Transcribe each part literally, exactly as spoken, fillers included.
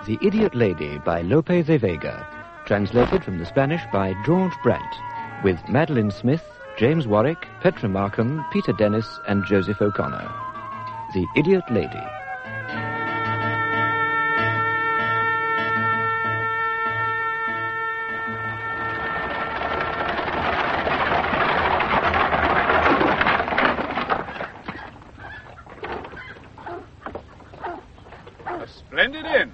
The Idiot Lady by Lope de Vega, translated from the Spanish by George Brandt, with Madeline Smith, James Warwick, Petra Markham, Peter Dennis, and Joseph O'Connor. The Idiot Lady. Splendid inn.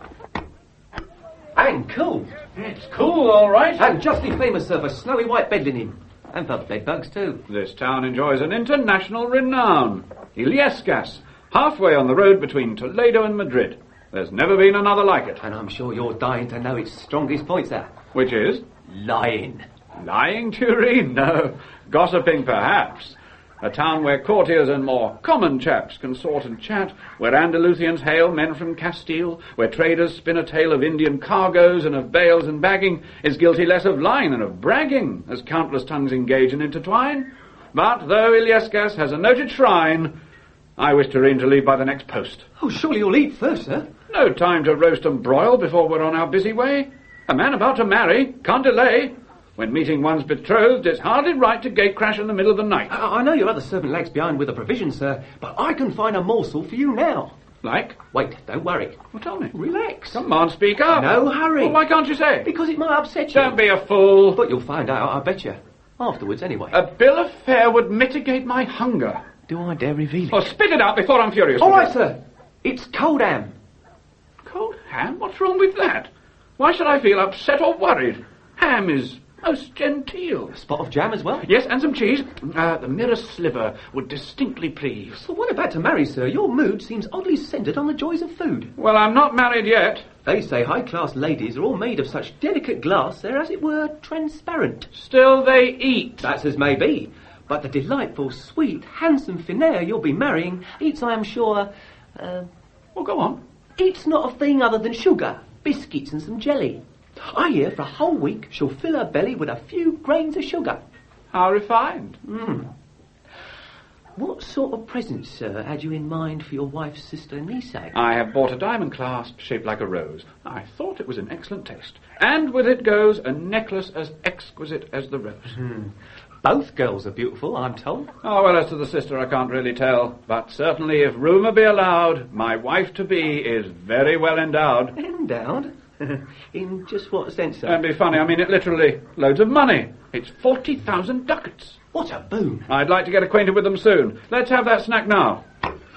And cool. It's cool, all right. And justly famous, sir, for snowy white bed linen. And for bedbugs, too. This town enjoys an international renown. Illescas, halfway on the road between Toledo and Madrid. There's never been another like it. And I'm sure you're dying to know its strongest point, sir. Which is? Lying. Lying, Tureen? No. Gossiping, perhaps. A town where courtiers and more common chaps consort and chat, where Andalusians hail men from Castile, where traders spin a tale of Indian cargoes and of bales and bagging, is guilty less of lying than of bragging, as countless tongues engage and intertwine. But though Illescas has a noted shrine, I wish Tureen to leave by the next post. Oh, surely you'll eat first, sir. No time to roast and broil before we're on our busy way. A man about to marry can't delay. When meeting one's betrothed, it's hardly right to gate crash in the middle of the night. I, I know your other servant lags behind with the provisions, sir, but I can find a morsel for you now. Like? Wait, don't worry. Well, tell me. Relax. Come on, speak up. No hurry. Well, why can't you say? Because it might upset you. Don't be a fool. But you'll find out, I bet you. Afterwards, anyway. A bill of fare would mitigate my hunger. Do I dare reveal it? Well, spit it out before I'm furious. All right, sir. It's cold ham. Cold ham? What's wrong with that? Why should I feel upset or worried? Ham is most genteel. A spot of jam as well? Yes, and some cheese. Uh, the merest sliver would distinctly please. So what about to marry, sir? Your mood seems oddly centred on the joys of food. Well, I'm not married yet. They say high-class ladies are all made of such delicate glass they're, as it were, transparent. Still they eat. That's as may be. But the delightful, sweet, handsome Finnair you'll be marrying eats, I am sure, uh... Well, go on. Eats not a thing other than sugar, biscuits and some jelly. I hear for a whole week she'll fill her belly with a few grains of sugar. How refined. Mm. What sort of present, sir, had you in mind for your wife's sister Nisei? I have bought a diamond clasp shaped like a rose. I thought it was in excellent taste. And with it goes a necklace as exquisite as the rose. Mm. Both girls are beautiful, I'm told. Oh, well, as to the sister, I can't really tell. But certainly, if rumour be allowed, my wife-to-be is very well endowed. Endowed? In just what sense, sir? Don't be funny, I mean it literally. Loads of money. It's forty thousand ducats. What a boon. I'd like to get acquainted with them soon. Let's have that snack now.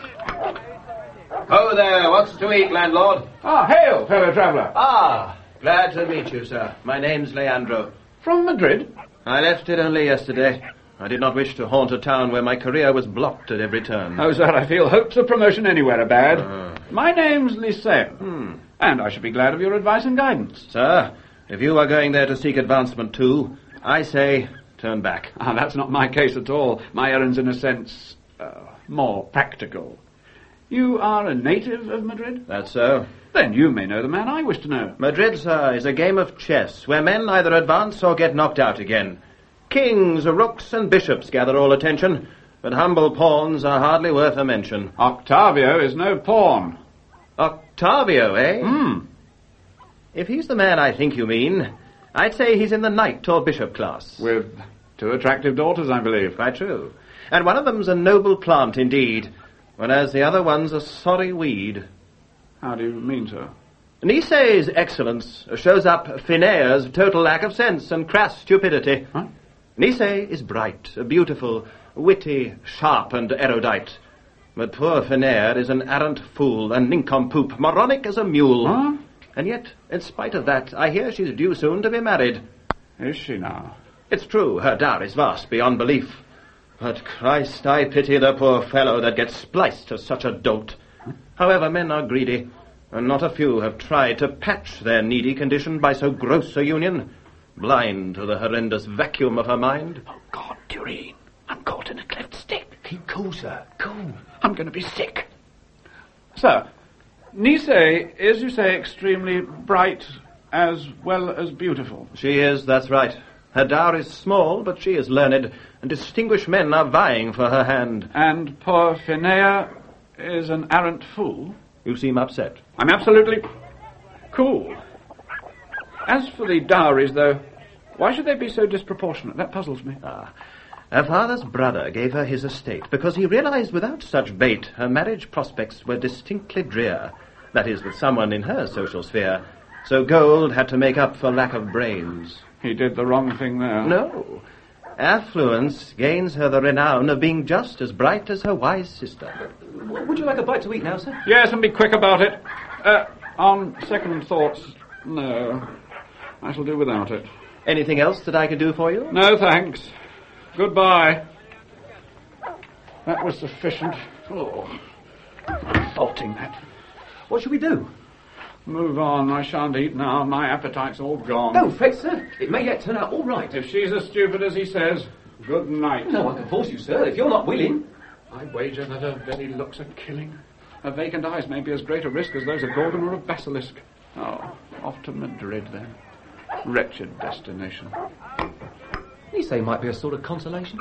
Ho there, what's to eat, landlord? Ah, hail, fellow traveller. Ah, glad to meet you, sir. My name's Leandro. From Madrid? I left it only yesterday. I did not wish to haunt a town where my career was blocked at every turn. Oh, sir, I feel hopes of promotion anywhere are bad. Uh. My name's Liceo, Hmm. and I should be glad of your advice and guidance. Sir, if you are going there to seek advancement too, I say turn back. Ah, that's not my case at all. My errand's, in a sense, uh, more practical. You are a native of Madrid? That's so. Then you may know the man I wish to know. Madrid, sir, is a game of chess where men either advance or get knocked out again. Kings, rooks, and bishops gather all attention, but humble pawns are hardly worth a mention. Octavio is no pawn. Octavio, eh? Hmm. If he's the man I think you mean, I'd say he's in the knight or bishop class. With two attractive daughters, I believe. Quite true. And one of them's a noble plant indeed, whereas the other one's a sorry weed. How do you mean, sir? Nisei's excellence shows up Finnair's total lack of sense and crass stupidity. Huh? Nisei is bright, beautiful, witty, sharp, and erudite. But poor Finnair is an arrant fool, a nincompoop, moronic as a mule. Huh? And yet, in spite of that, I hear she's due soon to be married. Is she now? It's true, her dowry's vast beyond belief. But Christ, I pity the poor fellow that gets spliced to such a dolt. However, men are greedy, and not a few have tried to patch their needy condition by so gross a union, blind to the horrendous vacuum of her mind. Oh, God, Tureen, I'm caught in a cleft stick. Keep cool, sir, cool. I'm going to be sick. Sir, Nisei is, you say, extremely bright as well as beautiful. She is, that's right. Her dowry's small, but she is learned, and distinguished men are vying for her hand. And poor Finnair is an arrant fool. You seem upset. I'm absolutely... cool. As for the dowries, though, why should they be so disproportionate? That puzzles me. Ah. Her father's brother gave her his estate because he realized without such bait her marriage prospects were distinctly drear. That is, with someone in her social sphere. So gold had to make up for lack of brains. He did the wrong thing there. No. Affluence gains her the renown of being just as bright as her wise sister. Would you like a bite to eat now, sir? Yes, and be quick about it. Uh, on second thoughts, no. I shall do without it. Anything else that I could do for you? No, thanks. Goodbye. That was sufficient. Oh, salting that. What shall we do? Move on. I shan't eat now. My appetite's all gone. Don't fret, sir. It may yet turn out all right. If she's as stupid as he says, good night. No one can force you, sir, if you're not willing. I wager that her very looks are killing. Her vacant eyes may be as great a risk as those of Gorgon or a basilisk. Oh, off to Madrid, then. Wretched destination. Nice might be a sort of consolation.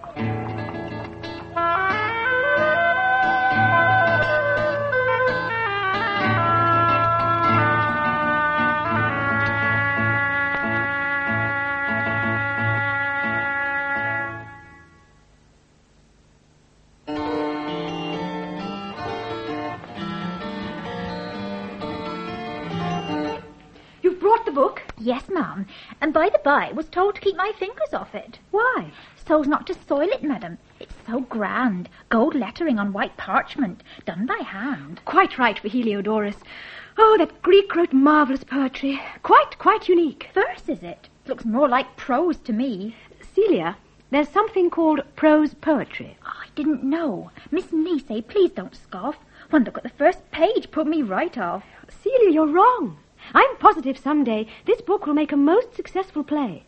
Book? Yes, ma'am. And by the by, was told to keep my fingers off it. Why? So's not to soil it, madam. It's so grand. Gold lettering on white parchment, done by hand. Quite right for Heliodorus. Oh, that Greek wrote marvellous poetry. Quite, quite unique. Verse, is it? Looks more like prose to me. Celia, there's something called prose poetry. Oh, I didn't know. Miss Nisey, please don't scoff. One look at the first page put me right off. Celia, you're wrong. I'm positive someday this book will make a most successful play.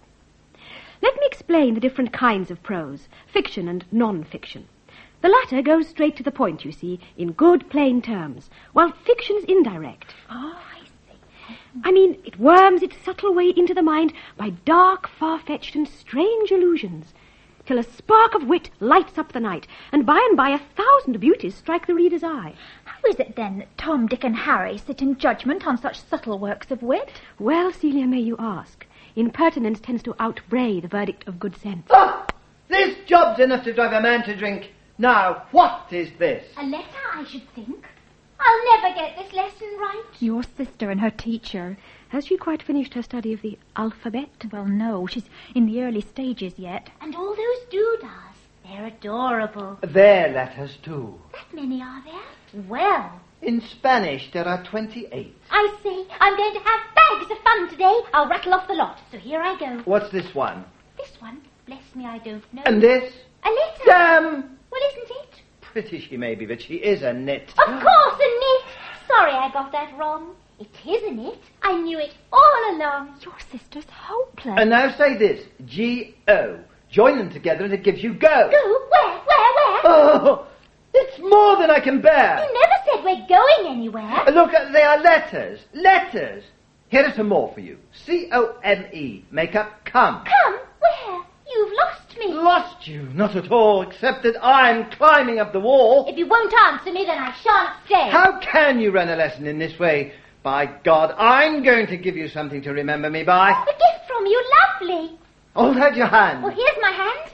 Let me explain the different kinds of prose, fiction and non-fiction. The latter goes straight to the point, you see, in good, plain terms, while fiction's indirect. Oh, I see. I mean, it worms its subtle way into the mind by dark, far-fetched and strange illusions, till a spark of wit lights up the night, and by and by a thousand beauties strike the reader's eye. How is it, then, that Tom, Dick and Harry sit in judgment on such subtle works of wit? Well, Celia, may you ask. Impertinence tends to outbray the verdict of good sense. Ah! This job's enough to drive a man to drink. Now, what is this? A letter, I should think. I'll never get this lesson right. Your sister and her teacher. Has she quite finished her study of the alphabet? Well, no, she's in the early stages yet. And all those doodahs, they're adorable. Their letters, too. That many are there? Well. In Spanish, there are twenty-eight. I see. I'm going to have bags of fun today. I'll rattle off the lot. So here I go. What's this one? This one? Bless me, I don't know. And this? A letter. Damn! Well, isn't it? Pretty she may be, but she is a nit. Of course, a nit. Sorry I got that wrong. It is a nit. I knew it all along. Your sister's hopeless. And now say this. G O. Join them together and it gives you go. Go? Where? Where? Where? Oh, it's more than I can bear. You never said we're going anywhere. Look, they are letters. Letters. Here are some more for you. C O M E. Make up come. Come? Where? You've lost me. Lost you? Not at all, except that I'm climbing up the wall. If you won't answer me, then I shan't stay. How can you run a lesson in this way? By God, I'm going to give you something to remember me by. A gift from you, lovely. Hold out your hand. Well, here's my hand.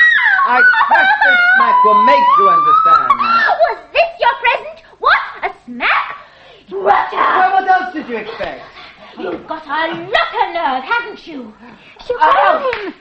I trust this smack will make you understand. Was this your present? What? A smack? What? Well, what else did you expect? You've got a lot of nerve, haven't you? She'll kill him.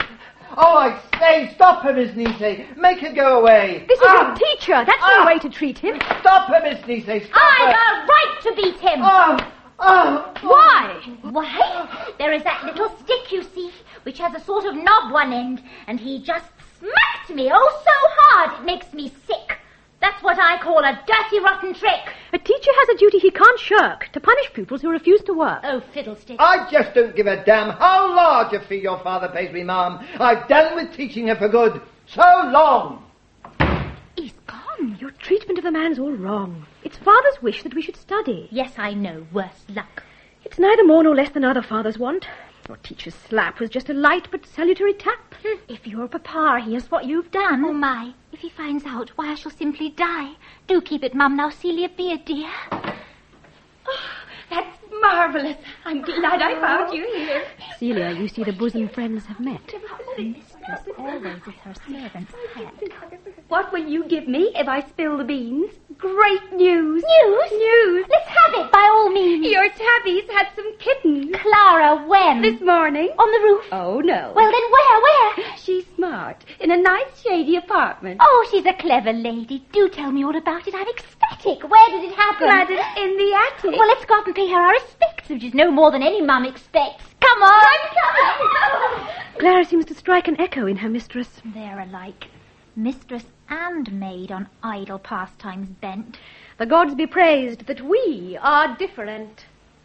Oh, I say, stop her, Miss Nisey. Make her go away. This is ah. your teacher. That's ah. no way to treat him. Stop her, Miss Nisey. Stop I've her. a right to beat him. Oh, oh. Why? Why? There is that little stick, you see, which has a sort of knob one end, and he just smacked me, oh, so hard it makes me sick. That's what I call a dirty, rotten trick. A teacher has a duty he can't shirk, to punish pupils who refuse to work. Oh, fiddlesticks. I just don't give a damn how large a fee your father pays me, Ma'am. I've done with teaching her for good. So long. He's gone. Your treatment of the man's all wrong. It's father's wish that we should study. Yes, I know. Worse luck. It's neither more nor less than other fathers want. Your teacher's slap was just a light but salutary tap. Hm. If your papa hears what you've done... Oh, my. If he finds out, why, I shall simply die. Do keep it, Mum, now, Celia, be a dear. Oh, that's marvellous. I'm glad I found you here. Celia, you see the bosom friends have met. Mistress always is her servant's pet. What will you give me if I spill the beans? Great news. News? News. Let's have it, by all means. Your tabby's had some kittens. Clara, when? This morning. On the roof? Oh, no. Well, then where, where? She's smart. In a nice, shady apartment. Oh, she's a clever lady. Do tell me all about it. I'm ecstatic. Where did it happen? Madam, in the attic. Well, let's go up and pay her our respects, which is no more than any mum expects. Come on. I'm coming. Clara seems to strike an echo in her mistress. They're alike. Mistress and maid on idle pastimes bent. The gods be praised that we are different.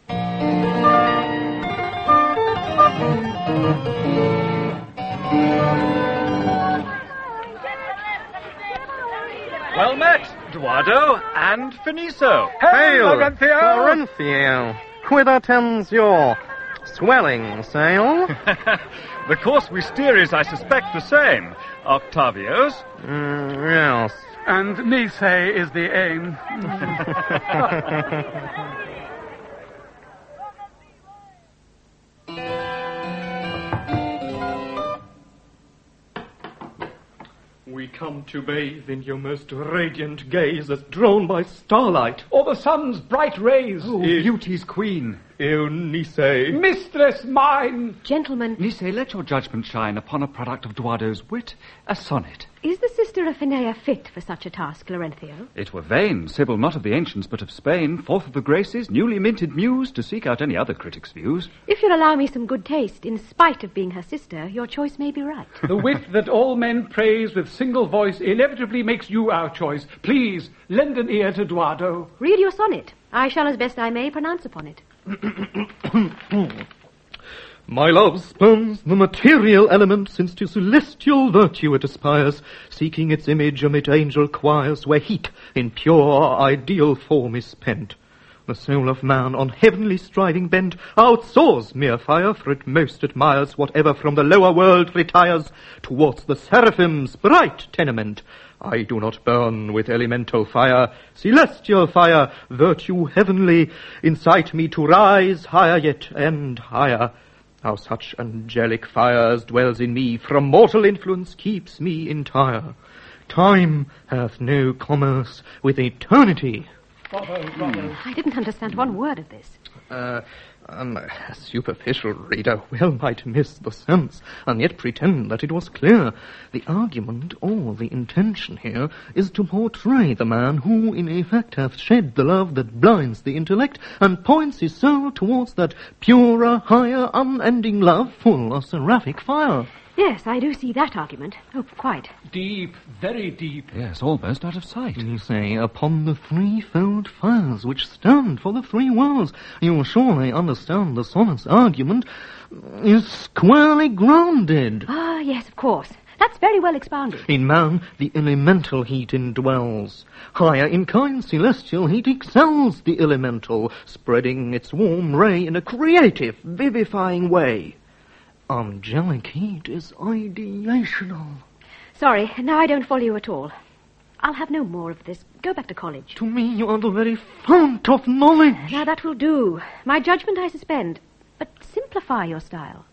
Well met, Eduardo and Finiso. Hail, Laurencio. Laurencio. Whither tends your swelling sail? The course we steer is, I suspect, the same. Octavio's. Mm, yes. And Nice is the aim. We come to bathe in your most radiant gaze as drawn by starlight. Or the sun's bright rays. Oh, beauty's queen. Eunice. Mistress mine. Gentlemen. Nice, let your judgment shine upon a product of Eduardo's wit, a sonnet. Is the sister of Phinea fit for such a task, Laurencio? It were vain, Sibyl, not of the ancients, but of Spain, fourth of the Graces, newly minted muse, to seek out any other critic's views. If you'll allow me some good taste, in spite of being her sister, your choice may be right. The wit that all men praise with single voice inevitably makes you our choice. Please, lend an ear to Eduardo. Read your sonnet. I shall, as best I may, pronounce upon it. My love spurns the material element, since to celestial virtue it aspires, seeking its image amid angel choirs, where heat in pure ideal form is spent. The soul of man on heavenly striving bent outsoars mere fire, for it most admires whatever from the lower world retires towards the seraphim's bright tenement. I do not burn with elemental fire, celestial fire, virtue heavenly, incite me to rise higher yet and higher. How such angelic fire as dwells in me from mortal influence keeps me entire. Time hath no commerce with eternity. Bravo, bravo. I didn't understand one word of this. Uh, um, a superficial reader well might miss the sense, and yet pretend that it was clear. The argument, or the intention here, is to portray the man who, in effect, hath shed the love that blinds the intellect, and points his soul towards that purer, higher, unending love full of seraphic fire. Yes, I do see that argument. Oh, quite. Deep, very deep. Yes, almost out of sight. You say, upon the threefold fires which stand for the three worlds. You surely understand the sonnet's argument is squarely grounded. Ah, yes, of course. That's very well expounded. In man, the elemental heat indwells. Higher in kind, celestial heat excels the elemental, spreading its warm ray in a creative, vivifying way. Angelic heat is ideational. Sorry, now I don't follow you at all. I'll have no more of this. Go back to college. To me, you are the very fount of knowledge. Now, that will do. My judgment I suspend. But simplify your style.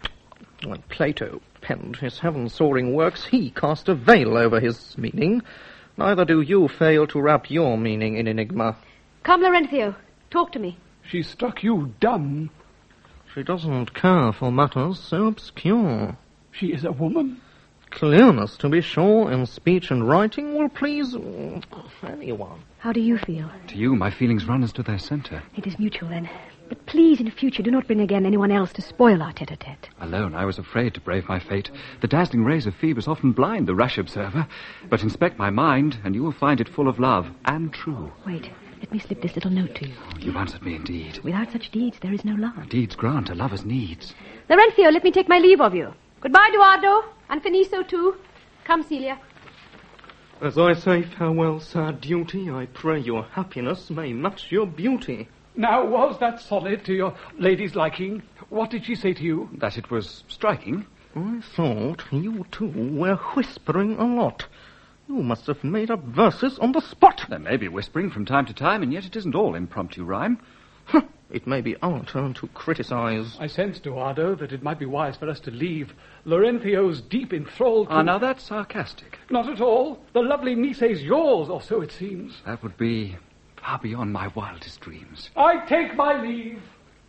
When Plato penned his heaven-soaring works, he cast a veil over his meaning. Neither do you fail to wrap your meaning in enigma. Come, Laurencio. Talk to me. She struck you dumb. She doesn't care for matters so obscure. She is a woman. Clearness, to be sure, in speech and writing will please anyone. How do you feel? To you, my feelings run as to their centre. It is mutual, then. But please, in future, do not bring again anyone else to spoil our tete-a-tete. Alone, I was afraid to brave my fate. The dazzling rays of Phoebus often blind the rash observer. But inspect my mind, and you will find it full of love, and true. Wait. Let me slip this little note to you. Oh, you've answered me indeed. Without such deeds, there is no love. Deeds grant a lover's needs. Laurencio, let me take my leave of you. Goodbye, Eduardo. And Finiso, too. Come, Celia. As I say farewell, sad duty, I pray your happiness may match your beauty. Now, was that sonnet to your lady's liking? What did she say to you? That it was striking. I thought you two were whispering a lot. You must have made up verses on the spot. There may be whispering from time to time, and yet it isn't all impromptu rhyme. it may be our turn to criticize. I sensed, Eduardo, that it might be wise for us to leave. Laurenthio's deep enthralled... Ah, now that's sarcastic. Not at all. The lovely Nice's yours, or so it seems. That would be far beyond my wildest dreams. I take my leave.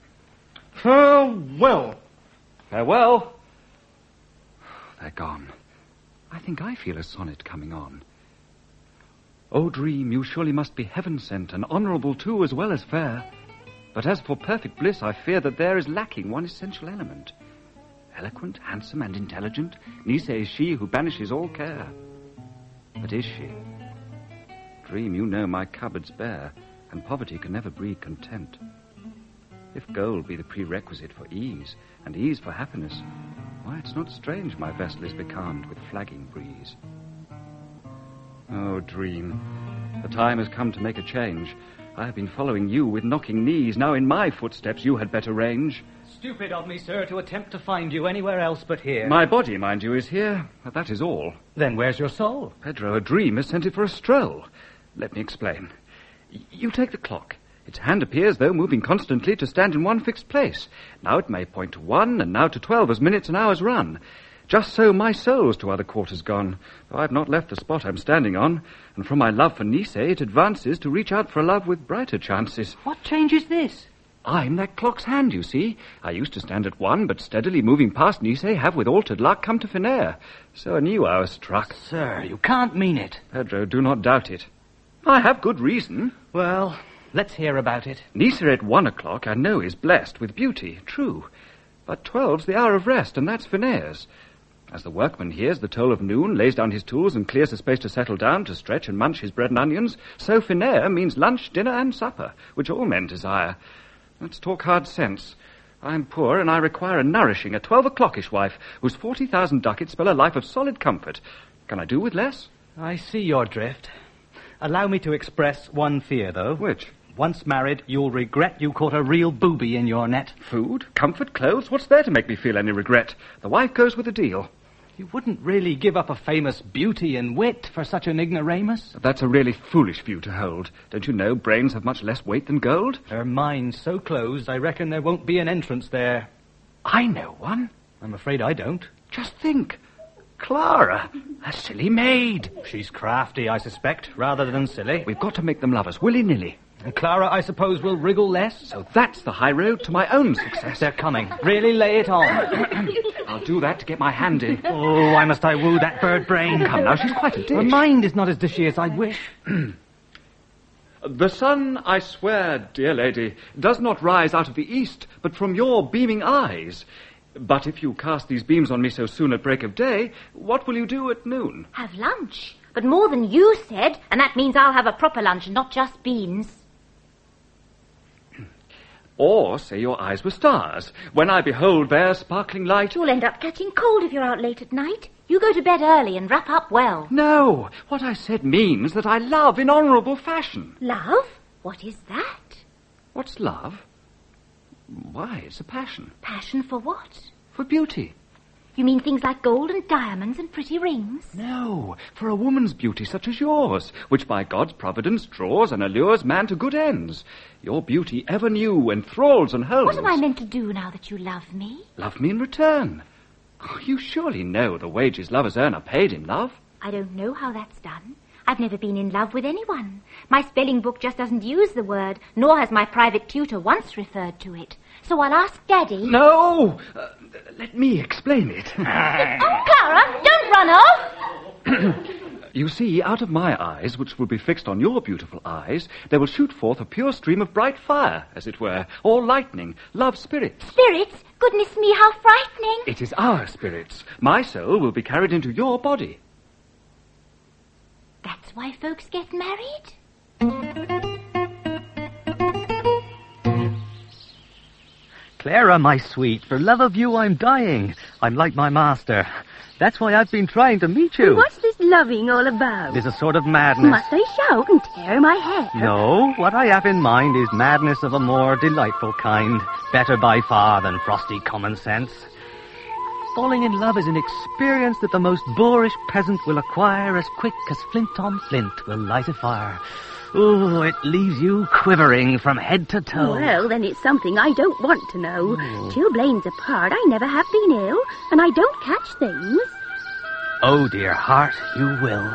Farewell. Farewell. They're gone. I think I feel a sonnet coming on. O dream, you surely must be heaven-sent, and honourable too as well as fair. But as for perfect bliss, I fear that there is lacking one essential element. Eloquent, handsome, and intelligent, Nice is she who banishes all care. But is she? Dream, you know my cupboard's bare, and poverty can never breed content. If gold be the prerequisite for ease, and ease for happiness, why, it's not strange my vessel is becalmed with flagging breeze. Oh, dream, the time has come to make a change. I have been following you with knocking knees. Now in my footsteps you had better range. Stupid of me, sir, to attempt to find you anywhere else but here. My body, mind you, is here, but that is all. Then where's your soul? Pedro, a dream has sent it for a stroll. Let me explain. Y- you take the clock. Its hand appears, though, moving constantly to stand in one fixed place. Now it may point to one, and now to twelve as minutes and hours run. Just so my soul's to other quarters gone, though I've not left the spot I'm standing on, and from my love for Nice it advances to reach out for a love with brighter chances. What change is this? I'm that clock's hand, you see. I used to stand at one, but steadily moving past Nice have with altered luck come to Finnair. So anew I was struck. Sir, you can't mean it. Pedro, do not doubt it. I have good reason. Well, let's hear about it. Nice at one o'clock I know is blessed with beauty, true. But twelve's the hour of rest, and that's Finnair's. As the workman hears the toll of noon, lays down his tools and clears a space to settle down, to stretch and munch his bread and onions, so Finnair means lunch, dinner, and supper, which all men desire. Let's talk hard sense. I'm poor, and I require a nourishing, a twelve o'clockish wife, whose forty thousand ducats spell a life of solid comfort. Can I do with less? I see your drift. Allow me to express one fear, though. Which? Once married, you'll regret you caught a real booby in your net. Food, comfort, clothes, what's there to make me feel any regret? The wife goes with the deal. You wouldn't really give up a famous beauty and wit for such an ignoramus? That's a really foolish view to hold. Don't you know brains have much less weight than gold? Her mind's so closed, I reckon there won't be an entrance there. I know one. I'm afraid I don't. Just think. Clara, a silly maid. She's crafty, I suspect, rather than silly. We've got to make them lovers, willy-nilly. And Clara, I suppose, will wriggle less? So that's the high road to my own success. They're coming. Really lay it on. I'll do that to get my hand in. Oh, why must I woo that bird brain? Come now, she's quite a dish. Her mind is not as dishy as I'd wish. The sun, I swear, dear lady, does not rise out of the east, but from your beaming eyes. But if you cast these beams on me so soon at break of day, what will you do at noon? Have lunch. But more than you said, and that means I'll have a proper lunch and not just beans. Or say your eyes were stars. When I behold their sparkling light... You'll end up catching cold if you're out late at night. You go to bed early and wrap up well. No, what I said means that I love in honourable fashion. Love? What is that? What's love? Why, it's a passion. Passion for what? For beauty. You mean things like gold and diamonds and pretty rings? No, for a woman's beauty such as yours, which by God's providence draws and allures man to good ends. Your beauty ever new, enthralls and holds. What am I meant to do now that you love me? Love me in return. Oh, you surely know the wages lovers earn are paid in love. I don't know how that's done. I've never been in love with anyone. My spelling book just doesn't use the word, nor has my private tutor once referred to it. So I'll ask Daddy. No! Uh, let me explain it. Oh, Clara, don't run off! You see, out of my eyes, which will be fixed on your beautiful eyes, there will shoot forth a pure stream of bright fire, as it were, or lightning, love spirits. Spirits? Goodness me, how frightening. It is our spirits. My soul will be carried into your body. That's why folks get married? Clara, my sweet, for love of you I'm dying. I'm like my master. That's why I've been trying to meet you. Well, what's this loving all about? There's a sort of madness. Must I shout and tear my hair? No, what I have in mind is madness of a more delightful kind. Better by far than frosty common sense. Falling in love is an experience that the most boorish peasant will acquire as quick as flint on flint will light a fire. Oh, it leaves you quivering from head to toe. Well, then it's something I don't want to know. Chilblains apart, I never have been ill, and I don't catch things. Oh, dear heart, you will.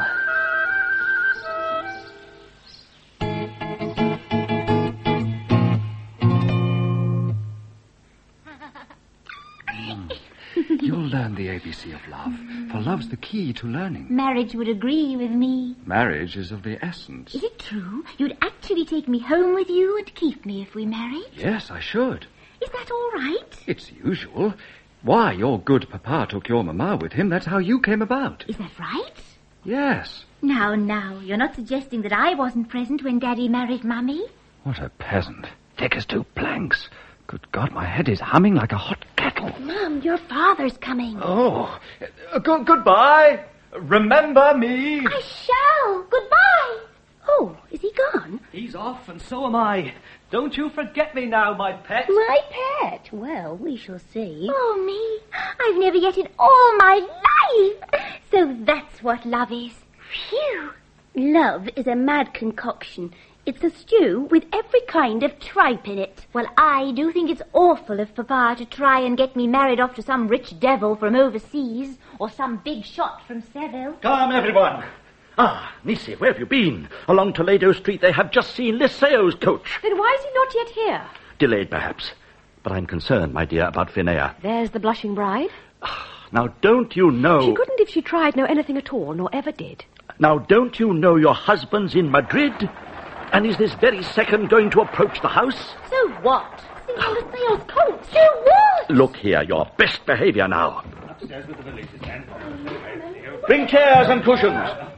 You'll learn the A B C of love, for love's the key to learning. Marriage would agree with me. Marriage is of the essence. Is it true? You'd actually take me home with you and keep me if we married? Yes, I should. Is that all right? It's usual. Why, your good papa took your mamma with him. That's how you came about. Is that right? Yes. Now, now, you're not suggesting that I wasn't present when Daddy married Mummy? What a peasant. Thick as two planks. Good God, my head is humming like a hot kettle. Mum, your father's coming. Oh, uh, go- goodbye. Remember me. I shall. Goodbye. Oh, is he gone? He's off, and so am I. Don't you forget me now, my pet. My pet? Well, we shall see. Oh, me. I've never yet in all my life. So that's what love is. Phew. Love is a mad concoction. It's a stew with every kind of tripe in it. Well, I do think it's awful of Papa to try and get me married off to some rich devil from overseas, or some big shot from Seville. Come, everyone. Ah, Nisi, where have you been? Along Toledo Street they have just seen Liceo's coach. Then why is he not yet here? Delayed, perhaps. But I'm concerned, my dear, about Finea. There's the blushing bride. Now, don't you know... She couldn't, if she tried, know anything at all, nor ever did. Now, don't you know your husband's in Madrid? And is this very second going to approach the house? So what? Senor Liceo's coach. So what? Look here, your best behaviour now. Upstairs with the valises, then. Bring chairs and cushions.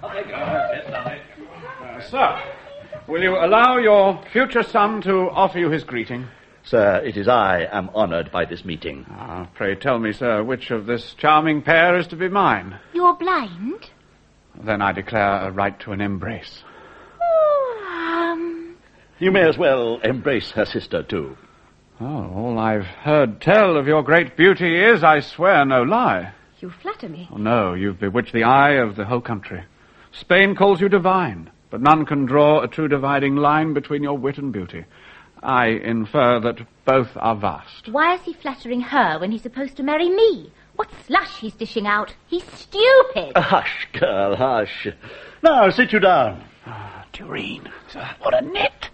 Uh, sir, will you allow your future son to offer you his greeting? Sir, it is I am honoured by this meeting. Ah, pray tell me, sir, which of this charming pair is to be mine? You're blind? Then I declare a right to an embrace. Um... You may as well embrace her sister, too. Oh, all I've heard tell of your great beauty is, I swear, no lie. You flatter me. Oh, no, you've bewitched the eye of the whole country. Spain calls you divine, but none can draw a true dividing line between your wit and beauty. I infer that both are vast. Why is he flattering her when he's supposed to marry me? What slush he's dishing out. He's stupid. Uh, hush, girl, hush. Now, sit you down. Ah, Tureen, sir, what a net.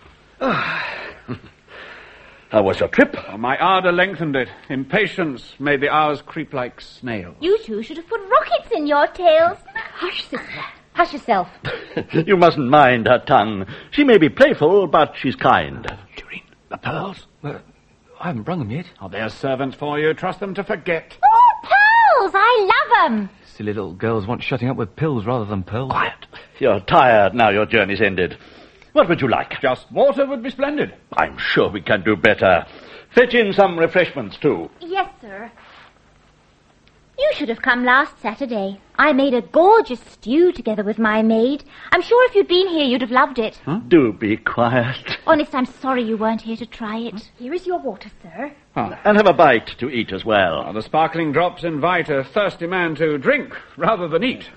How was your trip? Oh, my ardour lengthened it. Impatience made the hours creep like snails. You two should have put rockets in your tails. Hush, sister. Hush yourself. You mustn't mind her tongue. She may be playful, but she's kind. Uh, Tureen, the pearls? Uh, I haven't brung them yet. Oh, they're servants for you. Trust them to forget. Oh, pearls! I love them. Silly little girls want shutting up with pills rather than pearls. Quiet. You're tired now your journey's ended. What would you like? Just water would be splendid. I'm sure we can do better. Fetch in some refreshments, too. Yes, sir. You should have come last Saturday. I made a gorgeous stew together with my maid. I'm sure if you'd been here, you'd have loved it. Huh? Do be quiet. Honest, I'm sorry you weren't here to try it. Huh? Here is your water, sir. Oh. And have a bite to eat as well. Oh, the sparkling drops invite a thirsty man to drink rather than eat.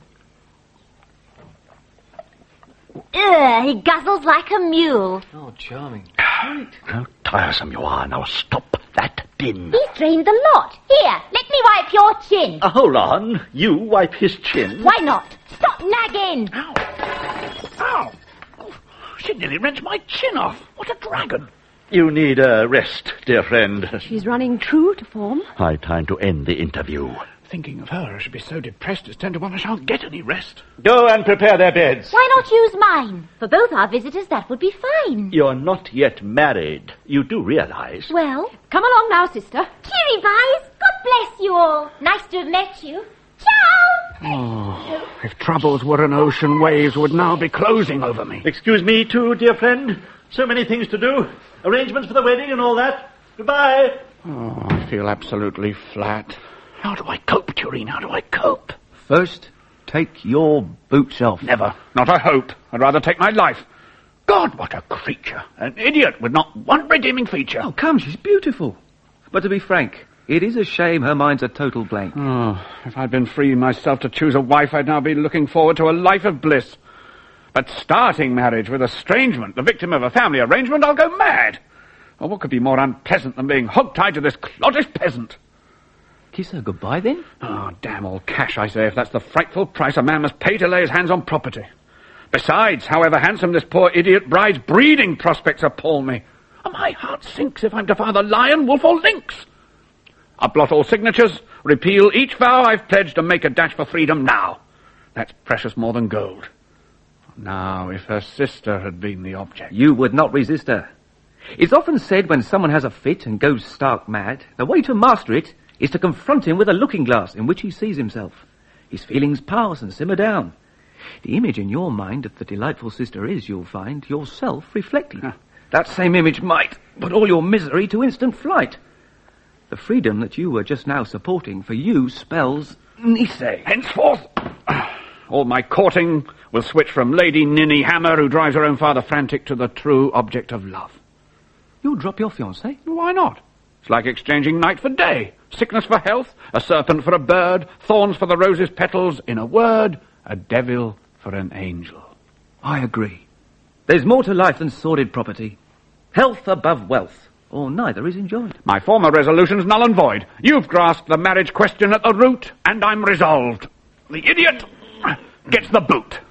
Ugh, he guzzles like a mule. Oh, charming. How tiresome you are. Now stop that din. He's drained the lot. Here, let me wipe your chin. Uh, hold on. You wipe his chin? Why not? Stop nagging. Ow. Ow. Oh, she nearly wrenched my chin off. What a dragon. You need a rest, dear friend. She's running true to form. High time to end the interview. Thinking of her, I should be so depressed as ten to one I shan't get any rest. Go and prepare their beds. Why not use mine? For both our visitors, that would be fine. You're not yet married. You do realize. Well? Come along now, sister. Cheery pies. God bless you all. Nice to have met you. Ciao! Oh, if troubles were an ocean, waves would now be closing over me. Excuse me too, dear friend. So many things to do. Arrangements for the wedding and all that. Goodbye. Oh, I feel absolutely flat. How do I cope, Tureen? How do I cope? First, take your boots off. Never. Not a hope. I'd rather take my life. God, what a creature. An idiot with not one redeeming feature. Oh, come, she's beautiful. But to be frank, it is a shame her mind's a total blank. Oh, if I'd been free myself to choose a wife, I'd now be looking forward to a life of bliss. But starting marriage with estrangement, the victim of a family arrangement, I'll go mad. Oh, what could be more unpleasant than being hog-tied to this cloddish peasant? Kiss her goodbye, then? Oh, damn all cash, I say, if that's the frightful price a man must pay to lay his hands on property. Besides, however handsome this poor idiot bride's breeding prospects appall me. And my heart sinks if I'm to father lion, wolf, or lynx. I'll blot all signatures, repeal each vow I've pledged, and make a dash for freedom now. That's precious more than gold. Now, if her sister had been the object... You would not resist her. It's often said when someone has a fit and goes stark mad, the way to master it is to confront him with a looking-glass in which he sees himself. His feelings pass and simmer down. The image in your mind of the delightful sister is, you'll find, yourself reflected. Huh. That same image might put all your misery to instant flight. The freedom that you were just now supporting for you spells Nisei. Henceforth, all my courting will switch from Lady Ninny Hammer, who drives her own father frantic, to the true object of love. You'll drop your fiancée? Why not? It's like exchanging night for day, sickness for health, a serpent for a bird, thorns for the rose's petals, in a word, a devil for an angel. I agree. There's more to life than sordid property. Health above wealth, or neither is enjoyed. My former resolution's null and void. You've grasped the marriage question at the root, and I'm resolved. The idiot gets the boot.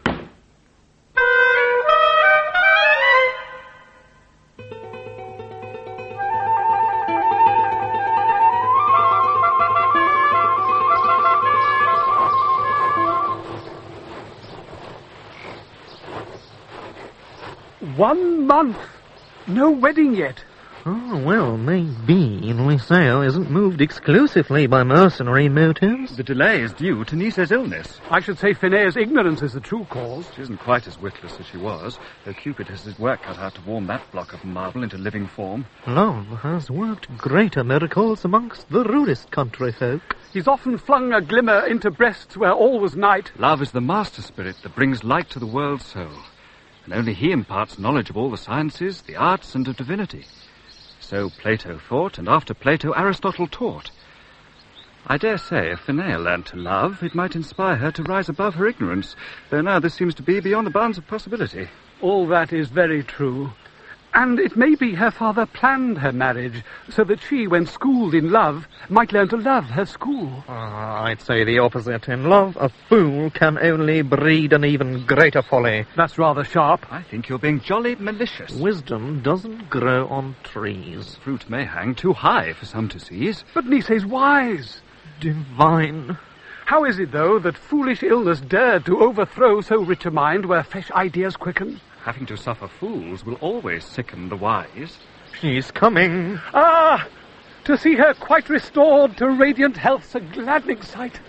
One month. No wedding yet. Oh, well, maybe Luiseo isn't moved exclusively by mercenary motives. The delay is due to Nice's illness. I should say Phinea's ignorance is the true cause. She isn't quite as witless as she was, though Cupid has his work cut out to warm that block of marble into living form. Love has worked greater miracles amongst the rudest country folk. He's often flung a glimmer into breasts where all was night. Love is the master spirit that brings light to the world's soul. And only he imparts knowledge of all the sciences, the arts, and of divinity. So Plato thought, and after Plato Aristotle taught. I dare say if Phinaea learned to love, it might inspire her to rise above her ignorance, though now this seems to be beyond the bounds of possibility. All that is very true. And it may be her father planned her marriage so that she, when schooled in love, might learn to love her school. Uh, I'd say the opposite. In love, a fool can only breed an even greater folly. That's rather sharp. I think you're being jolly malicious. Wisdom doesn't grow on trees. Fruit may hang too high for some to seize. But Nice's wise. Divine. How is it, though, that foolish illness dared to overthrow so rich a mind where fresh ideas quicken? Having to suffer fools will always sicken the wise. She's coming. Ah! To see her quite restored to radiant health's a gladdening sight.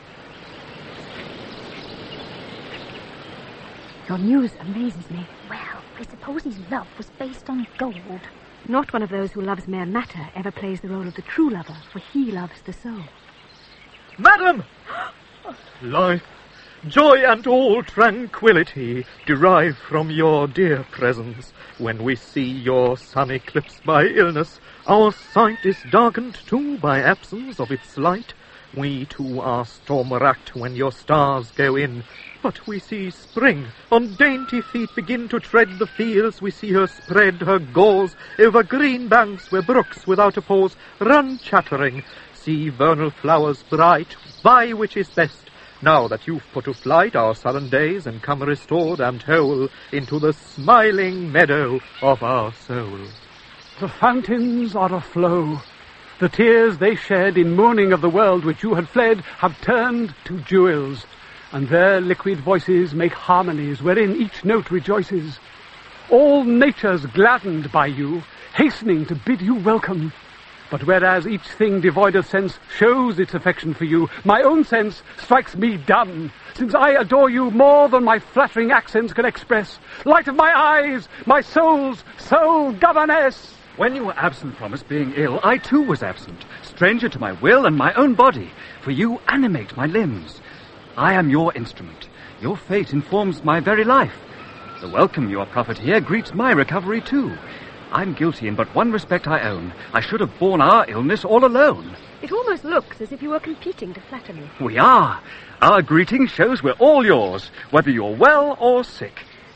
Your news amazes me. Well, I suppose his love was based on gold. Not one of those who loves mere matter ever plays the role of the true lover, for he loves the soul. Madam! Life, joy and all tranquility derive from your dear presence. When we see your sun eclipsed by illness, our sight is darkened too by absence of its light. We too are storm-racked when your stars go in. But we see spring on dainty feet begin to tread the fields. We see her spread her gauze over green banks where brooks without a pause run chattering. See vernal flowers bright, vie which is best. Now that you've put to flight our sullen days and come restored and whole into the smiling meadow of our soul. The fountains are aflow. The tears they shed in mourning of the world which you had fled have turned to jewels, and their liquid voices make harmonies wherein each note rejoices. All nature's gladdened by you, hastening to bid you welcome. But whereas each thing devoid of sense shows its affection for you, my own sense strikes me dumb, since I adore you more than my flattering accents can express. Light of my eyes, my soul's sole governess! When you were absent from us being ill, I too was absent, stranger to my will and my own body, for you animate my limbs. I am your instrument. Your fate informs my very life. The welcome you are proffered here greets my recovery too. I'm guilty in but one respect I own. I should have borne our illness all alone. It almost looks as if you were competing to flatter me. We are. Our greeting shows we're all yours, whether you're well or sick.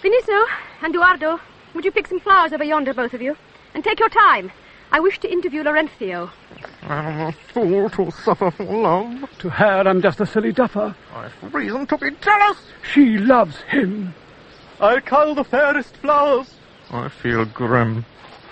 Vinicio and Eduardo, would you pick some flowers over yonder, both of you? And take your time. I wish to interview Laurencio. I'm a fool to suffer for love. To her, I'm just a silly duffer. I've reason to be jealous. She loves him. I'll cull the fairest flowers. I feel grim.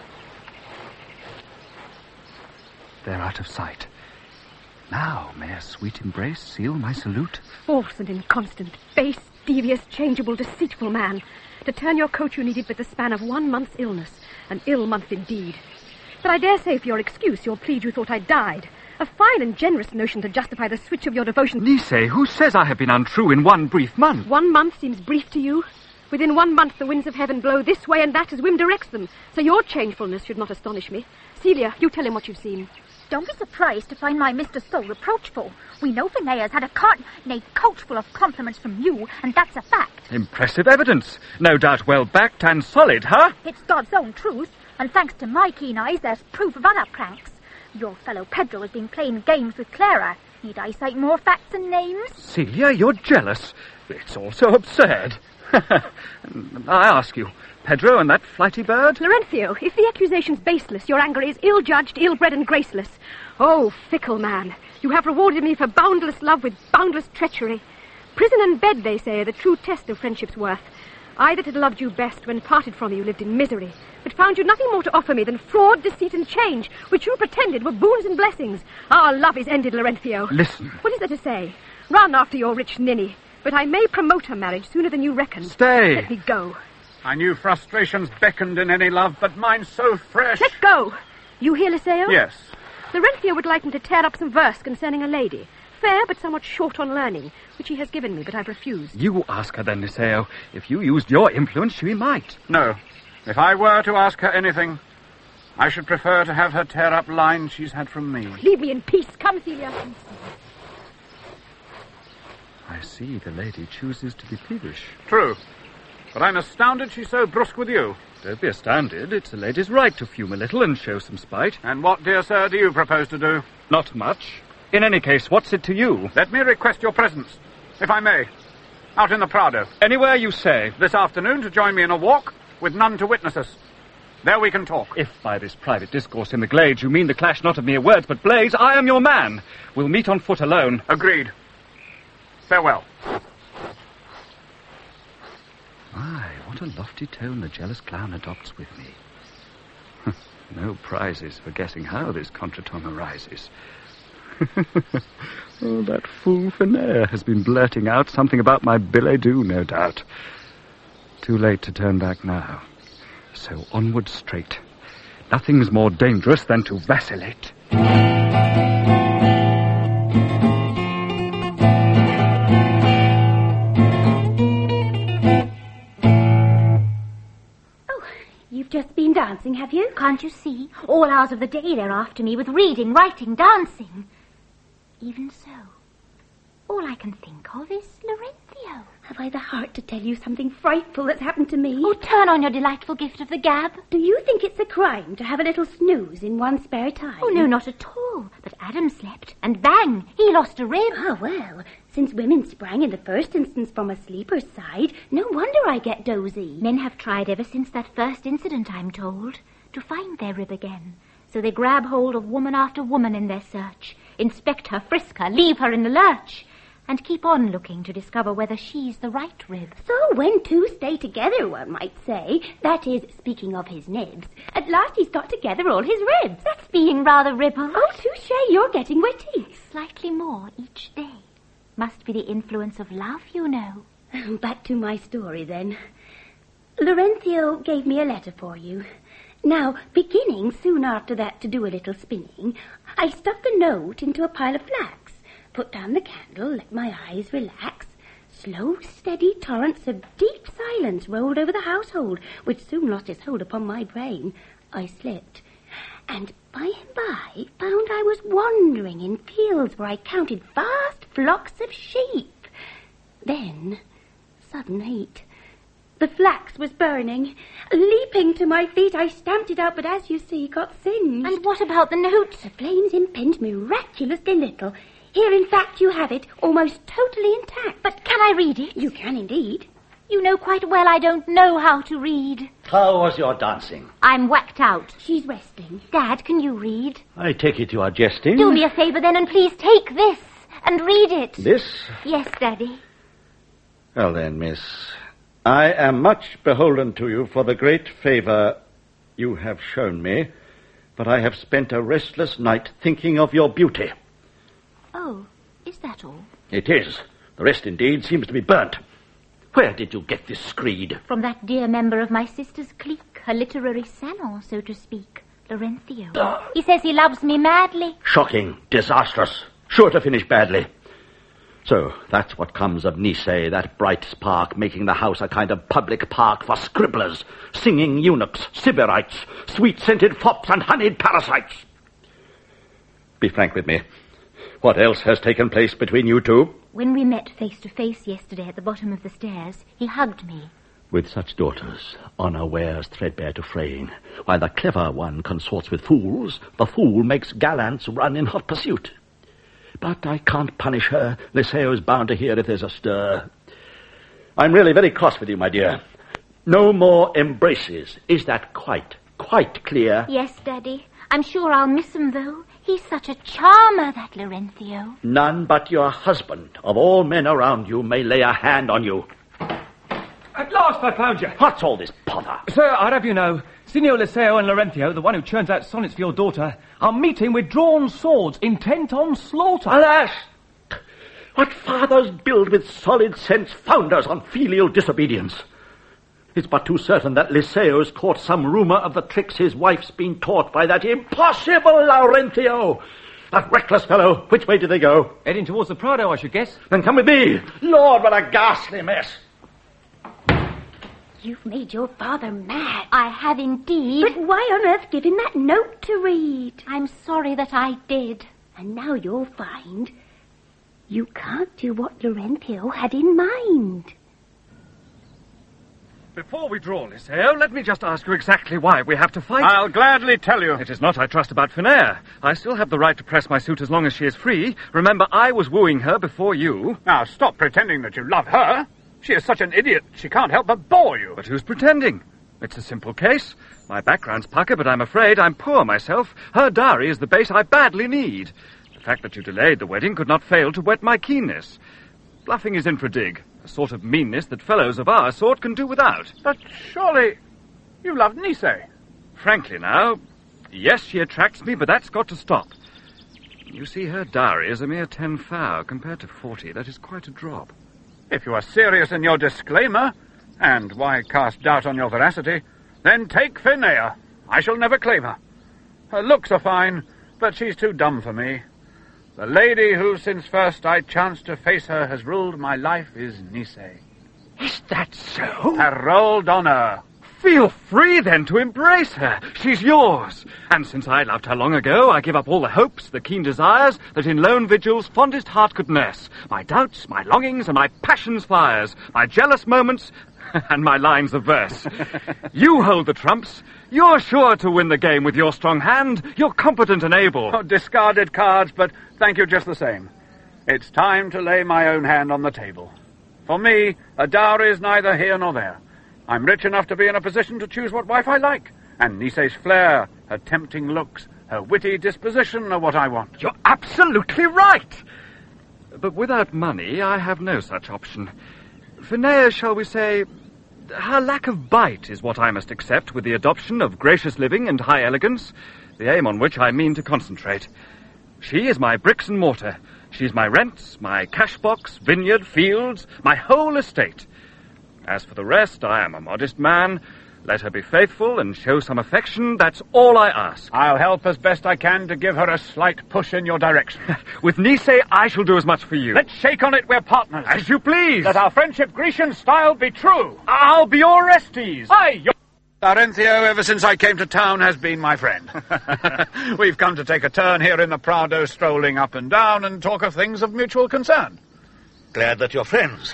They're out of sight. Now, may a sweet embrace seal my salute? False and inconstant, base, devious, changeable, deceitful man. To turn your coat you needed but the span of one month's illness. An ill month indeed. But I dare say for your excuse, you'll plead you thought I died. A fine and generous notion to justify the switch of your devotion. Nice, who says I have been untrue in one brief month? One month seems brief to you? Within one month the winds of heaven blow this way and that as whim directs them. So your changefulness should not astonish me. Celia, you tell him what you've seen. Don't be surprised to find my Mister so reproachful. We know Phineas had a cart, nay, coat full of compliments from you, and that's a fact. Impressive evidence. No doubt well backed and solid, huh? It's God's own truth, and thanks to my keen eyes, there's proof of other pranks. Your fellow Pedro has been playing games with Clara. Need I cite more facts and names? Celia, you're jealous. It's all so absurd. I ask you, Pedro and that flighty bird? Laurencio, if the accusation's baseless, your anger is ill-judged, ill-bred and graceless. Oh, fickle man, you have rewarded me for boundless love with boundless treachery. Prison and bed, they say, are the true test of friendship's worth. I that had loved you best when parted from you lived in misery, but found you nothing more to offer me than fraud, deceit and change, which you pretended were boons and blessings. Our love is ended, Laurencio. Listen. What is there to say? Run after your rich ninny, but I may promote her marriage sooner than you reckon. Stay. Let me go. I knew frustrations beckoned in any love, but mine so fresh. Let go. You hear, Liceo? Yes. Laurencio would like me to tear up some verse concerning a lady. Fair, but somewhat short on learning, which he has given me, but I've refused. You ask her then, Liceo. If you used your influence, she might. No. If I were to ask her anything, I should prefer to have her tear up lines she's had from me. Leave me in peace. Come, Celia. I see the lady chooses to be peevish. True. But I'm astounded she's so brusque with you. Don't be astounded. It's a lady's right to fume a little and show some spite. And what, dear sir, do you propose to do? Not much. In any case, what's it to you? Let me request your presence, if I may. Out in the Prado. Anywhere you say. This afternoon to join me in a walk, with none to witness us. There we can talk. If by this private discourse in the glades you mean the clash not of mere words but blades, I am your man. We'll meet on foot alone. Agreed. Farewell. My, what a lofty tone the jealous clown adopts with me. No prizes for guessing how this contretemps arises. Oh, that fool Fenair has been blurting out something about my billet doux, no doubt. Too late to turn back now. So onward straight. Nothing's more dangerous than to vacillate. Just been dancing, have you? Can't you see? All hours of the day they're after me with reading, writing, dancing. Even so, all I can think of is Laurencio. Have I the heart to tell you something frightful that's happened to me? Oh, turn on your delightful gift of the gab. Do you think it's a crime to have a little snooze in one's spare time? Oh, no, not at all. But Adam slept, and bang, he lost a rib. Ah, well, since women sprang in the first instance from a sleeper's side, no wonder I get dozy. Men have tried ever since that first incident, I'm told, to find their rib again. So they grab hold of woman after woman in their search, inspect her, frisk her, leave her in the lurch, and keep on looking to discover whether she's the right rib. So when two stay together, one might say, that is, speaking of his nibs, at last he's got together all his ribs. That's being rather ribald. Oh, touche, you're getting witty. Slightly more each day. Must be the influence of love, you know. Back to my story, then. Laurencio gave me a letter for you. Now, beginning soon after that to do a little spinning, I stuck the note into a pile of flax, put down the candle, let my eyes relax. Slow, steady torrents of deep silence rolled over the household, which soon lost its hold upon my brain. I slept, and by and by found I was wandering in fields where I counted vast flocks of sheep. Then, sudden heat. The flax was burning. Leaping to my feet, I stamped it out, but as you see, got singed. And what about the note? The flames impinged miraculously little. Here, in fact, you have it, almost totally intact. But can I read it? You can indeed. You know quite well I don't know how to read. How was your dancing? I'm whacked out. She's resting. Dad, can you read? I take it you are jesting. Do me a favour then, and please take this and read it. This? Yes, Daddy. Well then, miss, I am much beholden to you for the great favour you have shown me, but I have spent a restless night thinking of your beauty. Oh, is that all? It is. The rest, indeed, seems to be burnt. Where did you get this screed? From that dear member of my sister's clique, her literary salon, so to speak, Laurencio. Uh. He says he loves me madly. Shocking, disastrous, sure to finish badly. So, that's what comes of Nice, that bright spark, making the house a kind of public park for scribblers, singing eunuchs, sybarites, sweet-scented fops and honeyed parasites. Be frank with me. What else has taken place between you two? When we met face to face yesterday at the bottom of the stairs, he hugged me. With such daughters, honour wears threadbare to fraying. While the clever one consorts with fools, the fool makes gallants run in hot pursuit. But I can't punish her. Liceo's bound to hear if there's a stir. I'm really very cross with you, my dear. No more embraces. Is that quite, quite clear? Yes, Daddy. I'm sure I'll miss him, though. He's such a charmer, that Laurencio. None but your husband, of all men around you, may lay a hand on you. At last I found you. What's all this pother? Sir, I'd have you know, Signor Liceo and Laurencio, the one who churns out sonnets for your daughter, are meeting with drawn swords, intent on slaughter. Alas! What fathers build with solid sense founders on filial disobedience? It's but too certain that Liceo's caught some rumour of the tricks his wife's been taught by that impossible Laurencio. That reckless fellow. Which way did they go? Heading towards the Prado, I should guess. Then come with me. Lord, what a ghastly mess. You've made your father mad. I have indeed. But why on earth give him that note to read? I'm sorry that I did. And now you'll find you can't do what Laurencio had in mind. Before we draw, Liceo, let me just ask you exactly why we have to fight. I'll gladly tell you. It is not, I trust, about Finnair. I still have the right to press my suit as long as she is free. Remember, I was wooing her before you. Now, stop pretending that you love her. She is such an idiot, she can't help but bore you. But who's pretending? It's a simple case. My background's pucker, but I'm afraid I'm poor myself. Her dowry is the base I badly need. The fact that you delayed the wedding could not fail to whet my keenness. Bluffing is infra-dig, a sort of meanness that fellows of our sort can do without. But surely you love Nice. Frankly now, yes, she attracts me, but that's got to stop. You see, her dowry is a mere ten thou. Compared to forty, that is quite a drop. If you are serious in your disclaimer, and why cast doubt on your veracity, then take Finnair. I shall never claim her. Her looks are fine, but she's too dumb for me. The lady who, since first I chanced to face her, has ruled my life is Nice. Is that so? Parole d'honneur. Feel free, then, to embrace her. She's yours. And since I loved her long ago, I give up all the hopes, the keen desires that in lone vigils fondest heart could nurse. My doubts, my longings, and my passion's fires, my jealous moments, and my lines of verse. You hold the trumps. You're sure to win the game with your strong hand. You're competent and able. Oh, discarded cards, but thank you just the same. It's time to lay my own hand on the table. For me, a dowry is neither here nor there. I'm rich enough to be in a position to choose what wife I like, and Nice's flair, her tempting looks, her witty disposition are what I want. You're absolutely right. But without money, I have no such option. Finnair, shall we say, her lack of bite is what I must accept with the adoption of gracious living and high elegance, the aim on which I mean to concentrate. She is my bricks and mortar. She's my rents, my cash box, vineyard, fields, my whole estate. As for the rest, I am a modest man. Let her be faithful and show some affection. That's all I ask. I'll help as best I can to give her a slight push in your direction. With Nice, I shall do as much for you. Let's shake on it, we're partners. As you please. Let our friendship Grecian style be true. I'll be Orestes. Aye, your... Laurencio, ever since I came to town, has been my friend. We've come to take a turn here in the Prado, strolling up and down and talk of things of mutual concern. Glad that you're friends.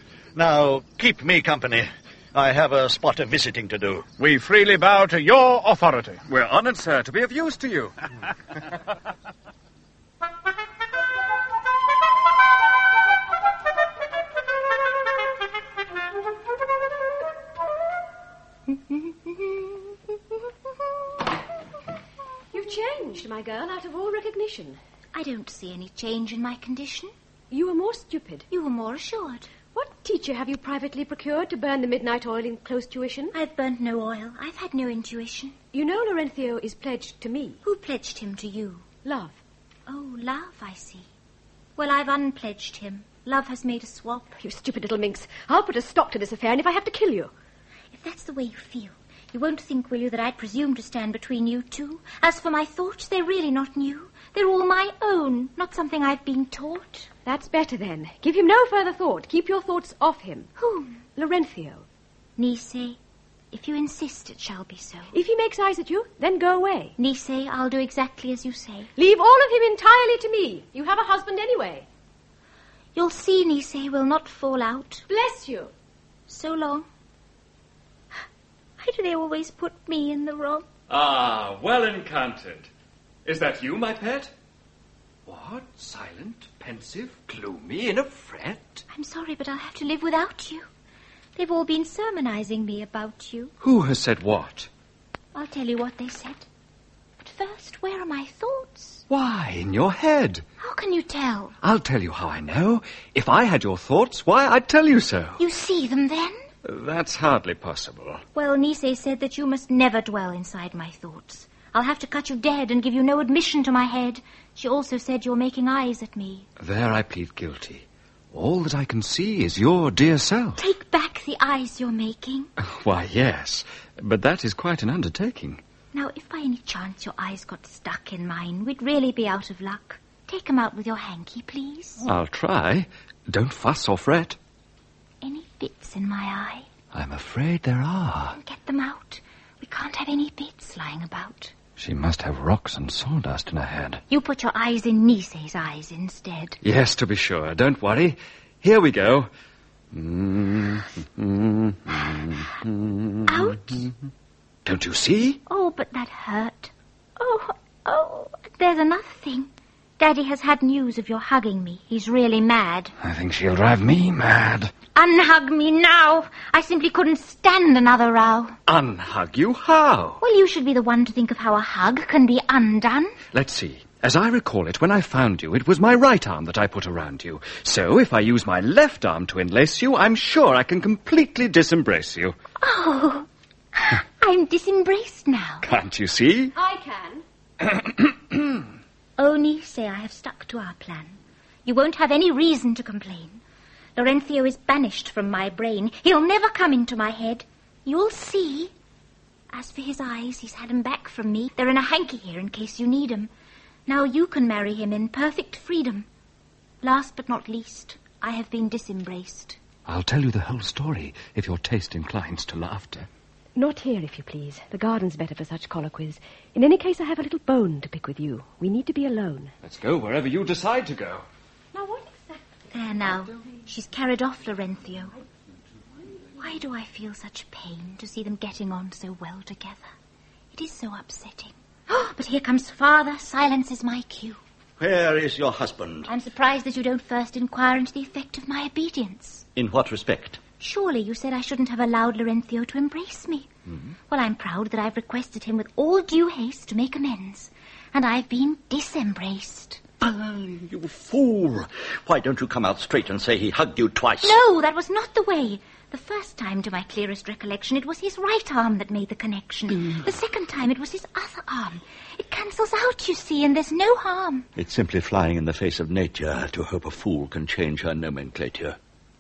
Now, keep me company. I have a spot of visiting to do. We freely bow to your authority. We're honoured, sir, to be of use to you. You've changed, my girl, out of all recognition. I don't see any change in my condition. You were more stupid. You were more assured. What teacher have you privately procured to burn the midnight oil in close tuition? I've burnt no oil. I've had no intuition. You know Laurencio is pledged to me. Who pledged him to you? Love. Oh, love, I see. Well, I've unpledged him. Love has made a swap. You stupid little minx. I'll put a stop to this affair, and if I have to kill you. If that's the way you feel, you won't think, will you, that I'd presume to stand between you two? As for my thoughts, they're really not new. They're all my own, not something I've been taught. That's better, then. Give him no further thought. Keep your thoughts off him. Whom? Laurencio. Nise, if you insist, it shall be so. If he makes eyes at you, then go away. Nise, I'll do exactly as you say. Leave all of him entirely to me. You have a husband anyway. You'll see, Nise, we'll not fall out. Bless you. So long. Why do they always put me in the wrong? Ah, well encountered. Is that you, my pet? What? Silent, pensive, gloomy, in a fret? I'm sorry, but I'll have to live without you. They've all been sermonizing me about you. Who has said what? I'll tell you what they said. But first, where are my thoughts? Why, in your head. How can you tell? I'll tell you how I know. If I had your thoughts, why, I'd tell you so. You see them, then? That's hardly possible. Well, Nise said that you must never dwell inside my thoughts. I'll have to cut you dead and give you no admission to my head. She also said you're making eyes at me. There I plead guilty. All that I can see is your dear self. Take back the eyes you're making. Why, yes, but that is quite an undertaking. Now, if by any chance your eyes got stuck in mine, we'd really be out of luck. Take 'em out with your hanky, please. I'll try. Don't fuss or fret. Any bits in my eye? I'm afraid there are. Get them out. We can't have any bits lying about. She must have rocks and sawdust in her head. You put your eyes in Nise's eyes instead. Yes, to be sure. Don't worry. Here we go. Out? Don't you see? Oh, but that hurt. Oh, oh, there's another thing. Daddy has had news of your hugging me. He's really mad. I think she'll drive me mad. Unhug me now. I simply couldn't stand another row. Unhug you? How? Well, you should be the one to think of how a hug can be undone. Let's see. As I recall it, when I found you, it was my right arm that I put around you. So if I use my left arm to enlace you, I'm sure I can completely disembrace you. Oh, I'm disembraced now. Can't you see? I can. Only say I have stuck to our plan. You won't have any reason to complain. Laurencio is banished from my brain. He'll never come into my head. You'll see. As for his eyes, he's had 'em back from me. They're in a hanky here in case you need 'em. Now you can marry him in perfect freedom. Last but not least, I have been disembraced. I'll tell you the whole story, if your taste inclines to laughter. Not here, if you please. The garden's better for such colloquies. In any case, I have a little bone to pick with you. We need to be alone. Let's go wherever you decide to go. Now, what exactly... There now. She's carried off Laurencio. Why do I feel such pain to see them getting on so well together? It is so upsetting. Oh, but here comes Father. Silence is my cue. Where is your husband? I'm surprised that you don't first inquire into the effect of my obedience. In what respect? Surely you said I shouldn't have allowed Laurencio to embrace me. Mm-hmm. Well, I'm proud that I've requested him with all due haste to make amends. And I've been disembraced. Ah, you fool. Why don't you come out straight and say he hugged you twice? No, that was not the way. The first time, to my clearest recollection, it was his right arm that made the connection. Mm. The second time, it was his other arm. It cancels out, you see, and there's no harm. It's simply flying in the face of nature to hope a fool can change her nomenclature.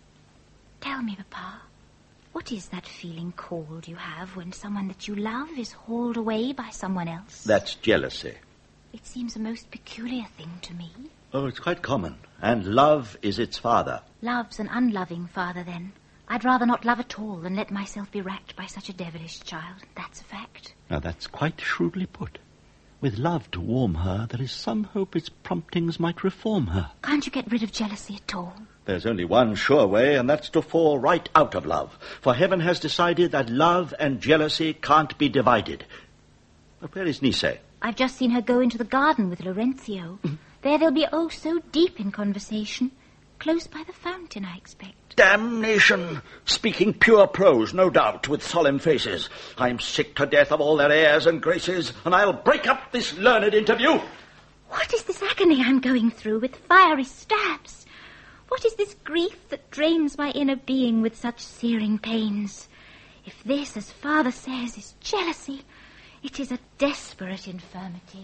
Tell me, Papa, what is that feeling called you have when someone that you love is hauled away by someone else? That's jealousy. It seems a most peculiar thing to me. Oh, it's quite common. And love is its father. Love's an unloving father, then. I'd rather not love at all than let myself be racked by such a devilish child. That's a fact. Now, that's quite shrewdly put. With love to warm her, there is some hope its promptings might reform her. Can't you get rid of jealousy at all? There's only one sure way, and that's to fall right out of love. For heaven has decided that love and jealousy can't be divided. But where is Nise? I've just seen her go into the garden with Laurencio. Mm. There they'll be oh so deep in conversation. Close by the fountain, I expect. Damnation! Speaking pure prose, no doubt, with solemn faces. I'm sick to death of all their airs and graces, and I'll break up this learned interview. What is this agony I'm going through with fiery stabs? What is this grief that drains my inner being with such searing pains? If this, as father says, is jealousy, it is a desperate infirmity.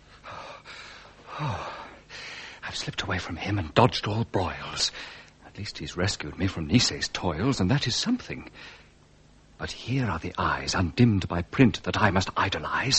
Oh, I've slipped away from him and dodged all broils. At least he's rescued me from Nisei's toils, and that is something. But here are the eyes, undimmed by print, that I must idolize.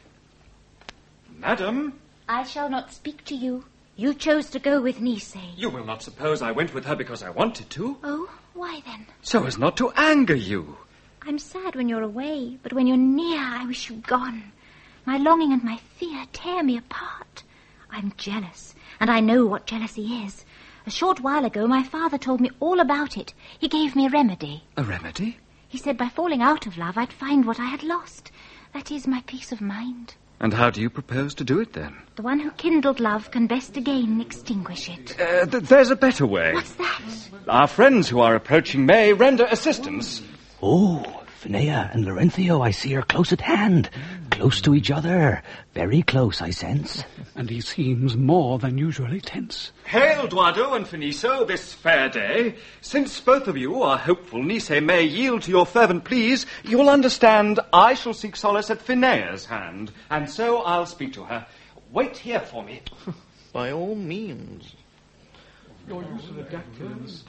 Madam? I shall not speak to you. You chose to go with Nisei. You will not suppose I went with her because I wanted to. Oh, why then? So as not to anger you. I'm sad when you're away, but when you're near, I wish you gone. My longing and my fear tear me apart. I'm jealous, and I know what jealousy is. A short while ago, my father told me all about it. He gave me a remedy. A remedy? He said by falling out of love, I'd find what I had lost. That is my peace of mind. And how do you propose to do it, then? The one who kindled love can best again extinguish it. Uh, th- there's a better way. What's that? Our friends who are approaching may render assistance. Oh, Finea and Laurentio, I see, are close at hand. Close to each other. Very close, I sense. And he seems more than usually tense. Hail, Duado and Finiso, this fair day. Since both of you are hopeful Nisei may yield to your fervent pleas, you will understand I shall seek solace at Finea's hand, and so I'll speak to her. Wait here for me. By all means. Your use of the dactyls.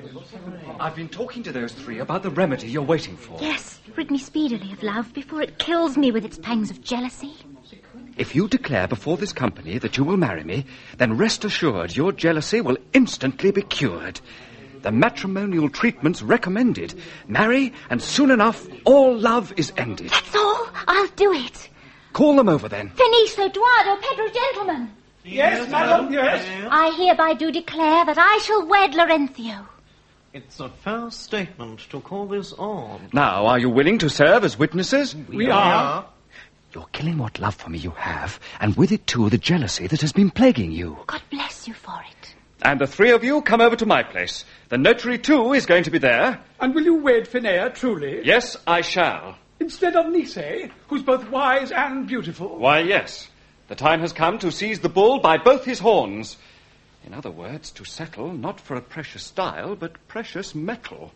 I've been talking to those three about the remedy you're waiting for. Yes, rid me speedily of love before it kills me with its pangs of jealousy. If you declare before this company that you will marry me, then rest assured your jealousy will instantly be cured. The matrimonial treatment's recommended. Marry, and soon enough, all love is ended. That's all. I'll do it. Call them over, then. Finiso, Duado, Pedro, gentlemen. Yes, madam, yes. I hereby do declare that I shall wed Laurentio. It's a fair statement to call this on. Now, are you willing to serve as witnesses? We, we are. are. You're killing what love for me you have, and with it, too, the jealousy that has been plaguing you. God bless you for it. And the three of you come over to my place. The notary, too, is going to be there. And will you wed Finea, truly? Yes, I shall. Instead of Nisei, who's both wise and beautiful? Why, yes. The time has come to seize the bull by both his horns. In other words, to settle not for a precious style, but precious metal.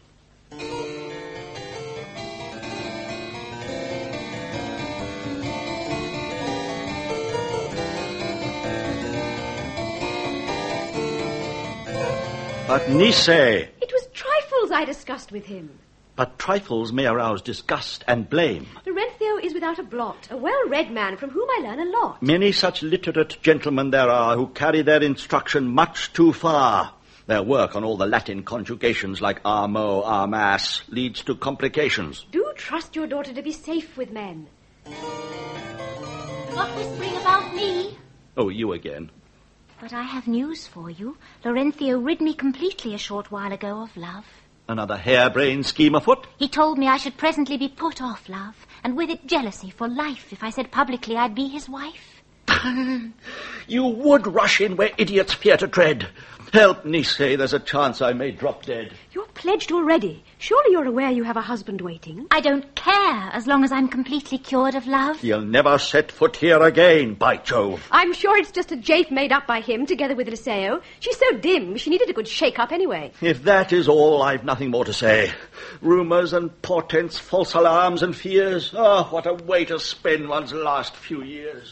But Nisei... It was trifles I discussed with him. But trifles may arouse disgust and blame. Laurentio is without a blot, a well-read man from whom I learn a lot. Many such literate gentlemen there are who carry their instruction much too far. Their work on all the Latin conjugations like armo, armas, leads to complications. Do trust your daughter to be safe with men. Not whispering about me. Oh, you again. But I have news for you. Laurentio rid me completely a short while ago of love. Another harebrained scheme afoot? He told me I should presently be put off love, and with it jealousy for life if I said publicly I'd be his wife. You would rush in where idiots fear to tread. Help Nisei, there's a chance I may drop dead. You're pledged already. Surely you're aware you have a husband waiting. I don't care, as long as I'm completely cured of love. You'll never set foot here again, by Jove. I'm sure it's just a jape made up by him, together with Liceo. She's so dim, she needed a good shake-up anyway. If that is all, I've nothing more to say. Rumours and portents, false alarms and fears. Oh, what a way to spend one's last few years.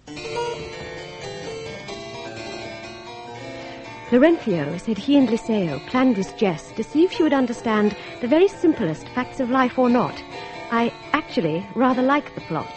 Laurentio said he and Liceo planned this jest to see if she would understand the very simplest facts of life or not. I actually rather like the plot.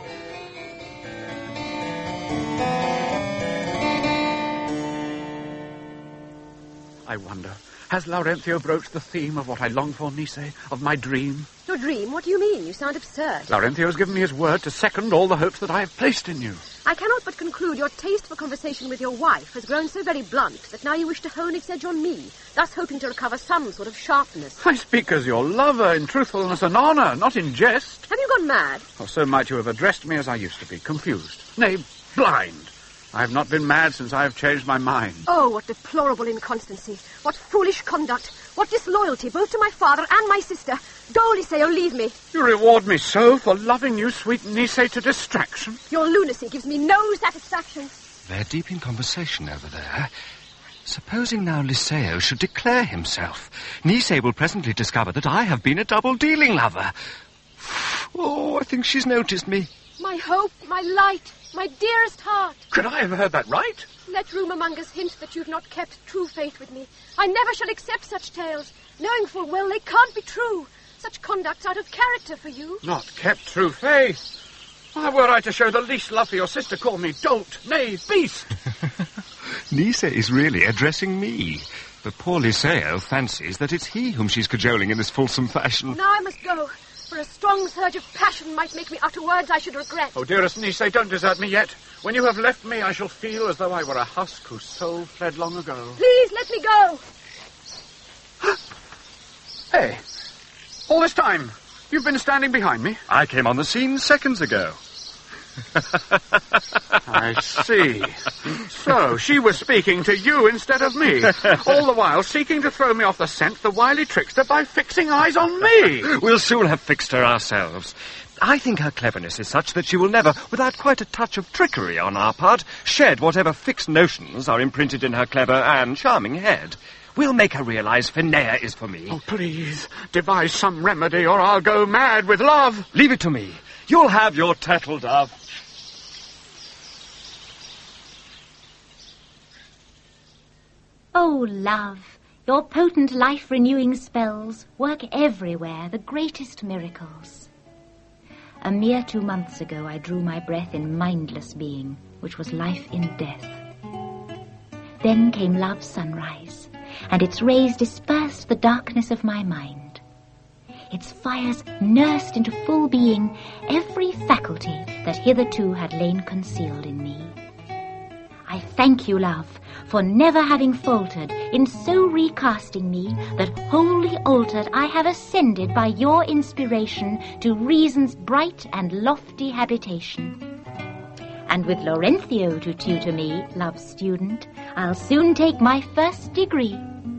I wonder, has Laurentio broached the theme of what I long for, Nisei, of my dream? Your dream? What do you mean? You sound absurd. Laurentio has given me his word to second all the hopes that I have placed in you. I cannot but conclude your taste for conversation with your wife has grown so very blunt that now you wish to hone its edge on me, thus hoping to recover some sort of sharpness. I speak as your lover, in truthfulness and honour, not in jest. Have you gone mad? Or so might you have addressed me as I used to be, confused, nay, blind. I have not been mad since I have changed my mind. Oh, what deplorable inconstancy. What foolish conduct. What disloyalty, both to my father and my sister. Go, Liseo, leave me. You reward me so for loving you, sweet Nice, to distraction. Your lunacy gives me no satisfaction. They're deep in conversation over there. Supposing now Liseo should declare himself. Nice will presently discover that I have been a double-dealing lover. Oh, I think she's noticed me. My hope, my light, my dearest heart. Could I have heard that right? Let rumour-mongers hint that you've not kept true faith with me. I never shall accept such tales, knowing full well they can't be true. Such conduct's out of character for you. Not kept true faith. Why, were I to show the least love for your sister, call me dolt, knave, beast. Nice is really addressing me. But poor Liseo fancies that it's he whom she's cajoling in this fulsome fashion. Now I must go, for a strong surge of passion might make me utter words I should regret. Oh, dearest Nice, don't desert me yet. When you have left me, I shall feel as though I were a husk whose soul fled long ago. Please, let me go. Hey, all this time, you've been standing behind me? I came on the scene seconds ago. I see. So, she was speaking to you instead of me. All the while seeking to throw me off the scent, the wily trickster, by fixing eyes on me. We'll soon have fixed her ourselves. I think her cleverness is such that she will never, without quite a touch of trickery on our part, shed whatever fixed notions are imprinted in her clever and charming head. We'll make her realize Finea is for me. Oh, please, devise some remedy or I'll go mad with love. Leave it to me. You'll have your turtle dove. Oh, love, your potent life-renewing spells work everywhere, the greatest miracles. A mere two months ago I drew my breath in mindless being, which was life in death. Then came love's sunrise, and its rays dispersed the darkness of my mind. Its fires nursed into full being every faculty that hitherto had lain concealed in me. I thank you, love, for never having faltered in so recasting me that wholly altered I have ascended by your inspiration to reason's bright and lofty habitation. And with Laurencio to tutor me, love's student, I'll soon take my first degree.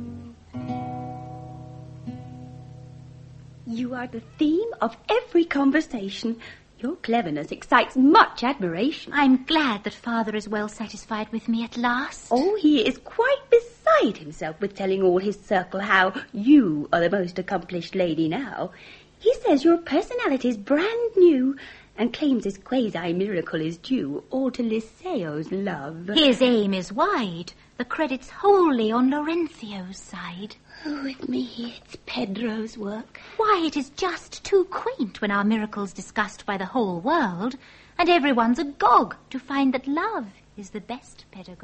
You are the theme of every conversation. Your cleverness excites much admiration. I'm glad that father is well satisfied with me at last. Oh, he is quite beside himself with telling all his circle how you are the most accomplished lady now. He says your personality's brand new and claims his quasi-miracle is due all to Liseo's love. His aim is wide. The credit's wholly on Laurencio's side. Oh, with me, it's Pedro's work. Why, it is just too quaint when our miracle's discussed by the whole world, and everyone's agog to find that love is the best pedagogue.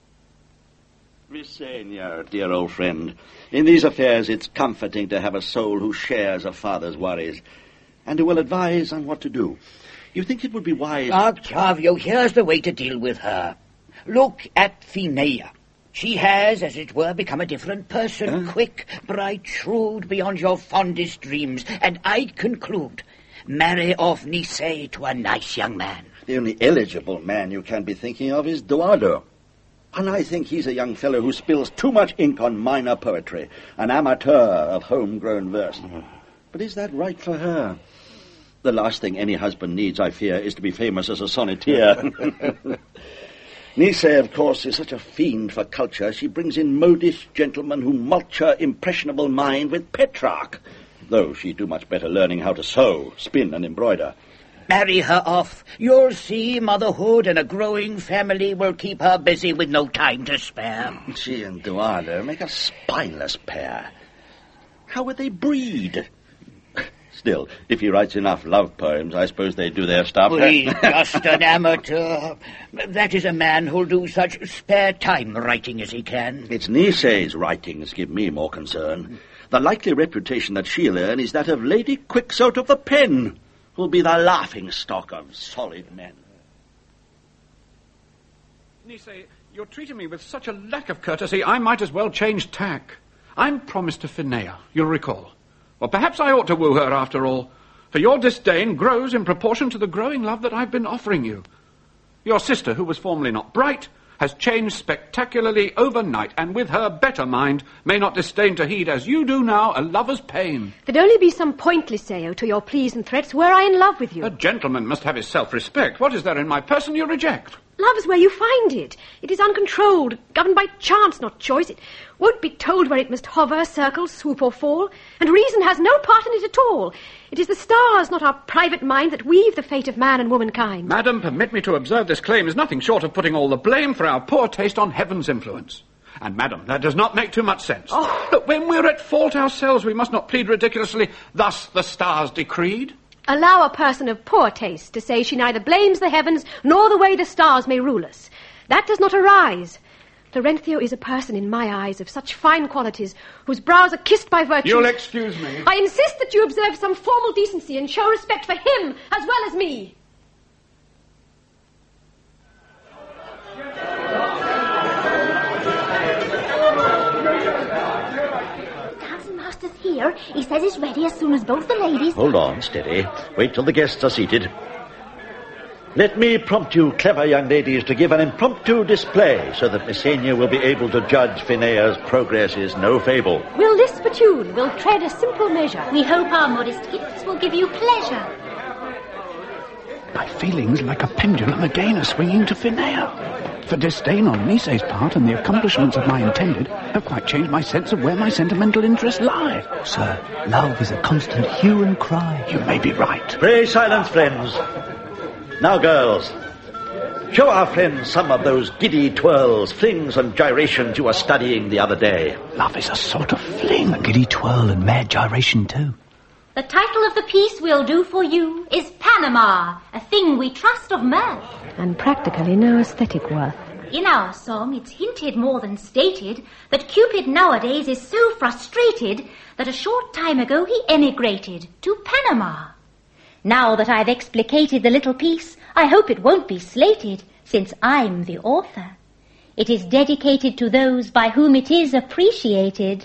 Visenia, dear old friend, in these affairs it's comforting to have a soul who shares a father's worries, and who will advise on what to do. You think it would be wise... Octavio, here's the way to deal with her. Look at Finea. She has, as it were, become a different person, huh? Quick, bright, shrewd, beyond your fondest dreams, and I conclude, marry off Nice to a nice young man. The only eligible man you can be thinking of is Eduardo. And I think he's a young fellow who spills too much ink on minor poetry, an amateur of homegrown verse. Mm. But is that right for her? The last thing any husband needs, I fear, is to be famous as a sonneteer. Nice, of course, is such a fiend for culture, she brings in modish gentlemen who mulch her impressionable mind with Petrarch, though she'd do much better learning how to sew, spin, and embroider. Marry her off. You'll see motherhood and a growing family will keep her busy with no time to spare. She and Eduardo make a spineless pair. How would they breed? Still, if he writes enough love poems, I suppose they do their stuff. Well, he's just an amateur. That is a man who'll do such spare time writing as he can. It's Nice's writings give me more concern. The likely reputation that she'll earn is that of Lady Quixote of the Pen, who'll be the laughing-stock of solid men. Nice, you're treating me with such a lack of courtesy, I might as well change tack. I'm promised to Finea, you'll recall. Well, perhaps I ought to woo her after all, for your disdain grows in proportion to the growing love that I've been offering you. Your sister, who was formerly not bright, has changed spectacularly overnight, and with her better mind may not disdain to heed, as you do now, a lover's pain. There'd only be some pointless say to your pleas and threats were I in love with you. A gentleman must have his self-respect. What is there in my person you reject? Love is where you find it. It is uncontrolled, governed by chance, not choice. It won't be told where it must hover, circle, swoop or fall, and reason has no part in it at all. It is the stars, not our private mind, that weave the fate of man and womankind. Madam, permit me to observe this claim is nothing short of putting all the blame for our poor taste on heaven's influence. And, madam, that does not make too much sense. Oh. Look, when we're at fault ourselves, we must not plead ridiculously, thus the stars decreed. Allow a person of poor taste to say she neither blames the heavens nor the way the stars may rule us. That does not arise. Laurentio is a person, in my eyes, of such fine qualities, whose brows are kissed by virtue. You'll excuse me. I insist that you observe some formal decency and show respect for him as well as me. Here, he says it's ready as soon as both the ladies... Hold on, steady. Wait till the guests are seated. Let me prompt you, clever young ladies, to give an impromptu display so that Messenia will be able to judge Phinea's progress is no fable. We'll lisp a tune, we'll tread a simple measure. We hope our modest gifts will give you pleasure. My feelings like a pendulum again are swinging to Finea. The disdain on Nice's part and the accomplishments of my intended have quite changed my sense of where my sentimental interests lie. Sir, love is a constant hue and cry. You may be right. Pray silence, friends. Now, girls, show our friends some of those giddy twirls, flings and gyrations you were studying the other day. Love is a sort of fling. A giddy twirl and mad gyration, too. The title of the piece we'll do for you is Panama, a thing we trust of mirth. And practically no aesthetic worth. In our song, it's hinted more than stated that Cupid nowadays is so frustrated that a short time ago he emigrated to Panama. Now that I've explicated the little piece, I hope it won't be slated, since I'm the author. It is dedicated to those by whom it is appreciated.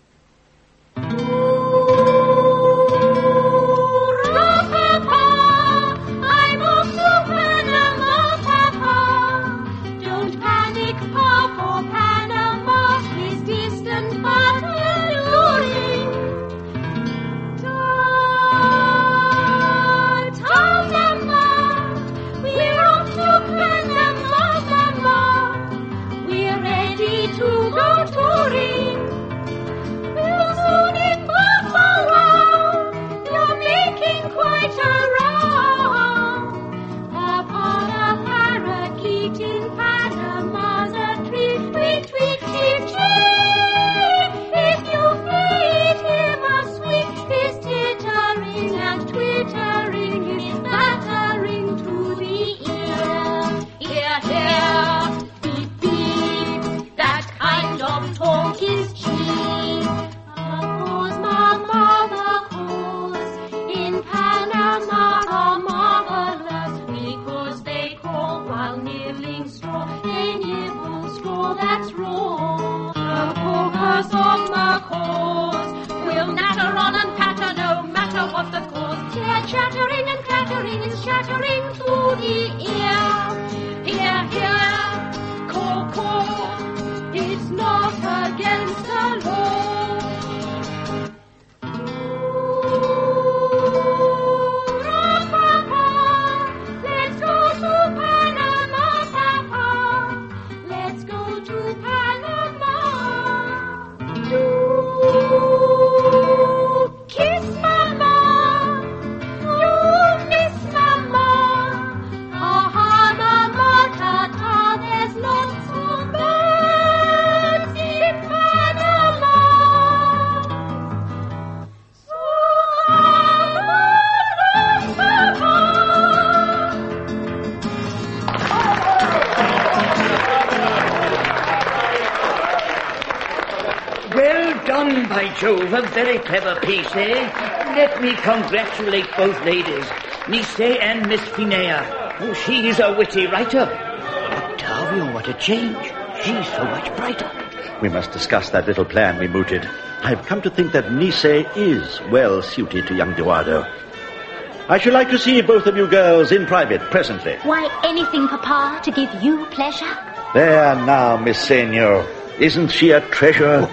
Chattering and clattering is shattering to the ear. Hear, hear, caw, caw, it's not against the law. Ooh, Papa, let's go to Panama, Papa. Let's go to Panama. Do kiss Mama. By Jove, a very clever piece, eh? Let me congratulate both ladies, Nice and Miss Finea. Oh, she's a witty writer. Octavio, what a change. She's so much brighter. We must discuss that little plan we mooted. I've come to think that Nice is well suited to young Eduardo. I should like to see both of you girls in private presently. Why, anything, Papa, to give you pleasure. There now, Miss Senor. Isn't she a treasure?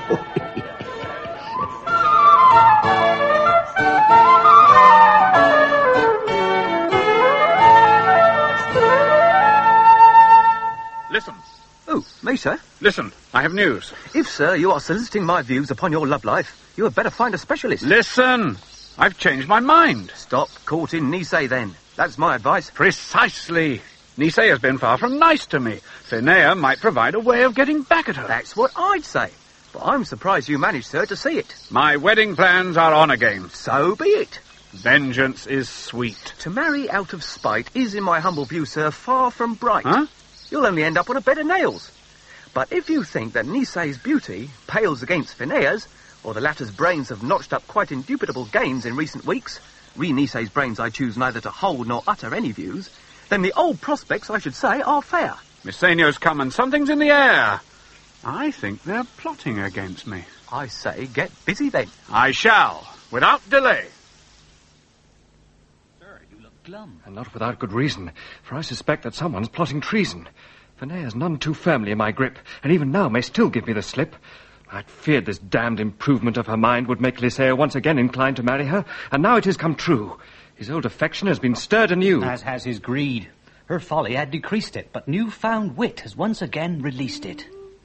Listen. Oh, me, sir? Listen, I have news. If, sir, you are soliciting my views upon your love life, you had better find a specialist. Listen! I've changed my mind. Stop courting Nisei, then. That's my advice. Precisely. Nisei has been far from nice to me. Finea might provide a way of getting back at her. That's what I'd say. But I'm surprised you managed, sir, to see it. My wedding plans are on again. So be it. Vengeance is sweet. To marry out of spite is, in my humble view, sir, far from bright. Huh? You'll only end up on a bed of nails. But if you think that Nisei's beauty pales against Finea's, or the latter's brains have notched up quite indubitable gains in recent weeks, re Nisei's brains I choose neither to hold nor utter any views, then the old prospects, I should say, are fair. Miss Senio's come and something's in the air. I think they're plotting against me. I say, get busy then. I shall, without delay. Glum. And not without good reason, for I suspect that someone's plotting treason. Finea's none too firmly in my grip, and even now may still give me the slip. I'd feared this damned improvement of her mind would make Lyseo once again inclined to marry her, and now it has come true. His old affection has been stirred anew. As has his greed. Her folly had decreased it, but new-found wit has once again released it.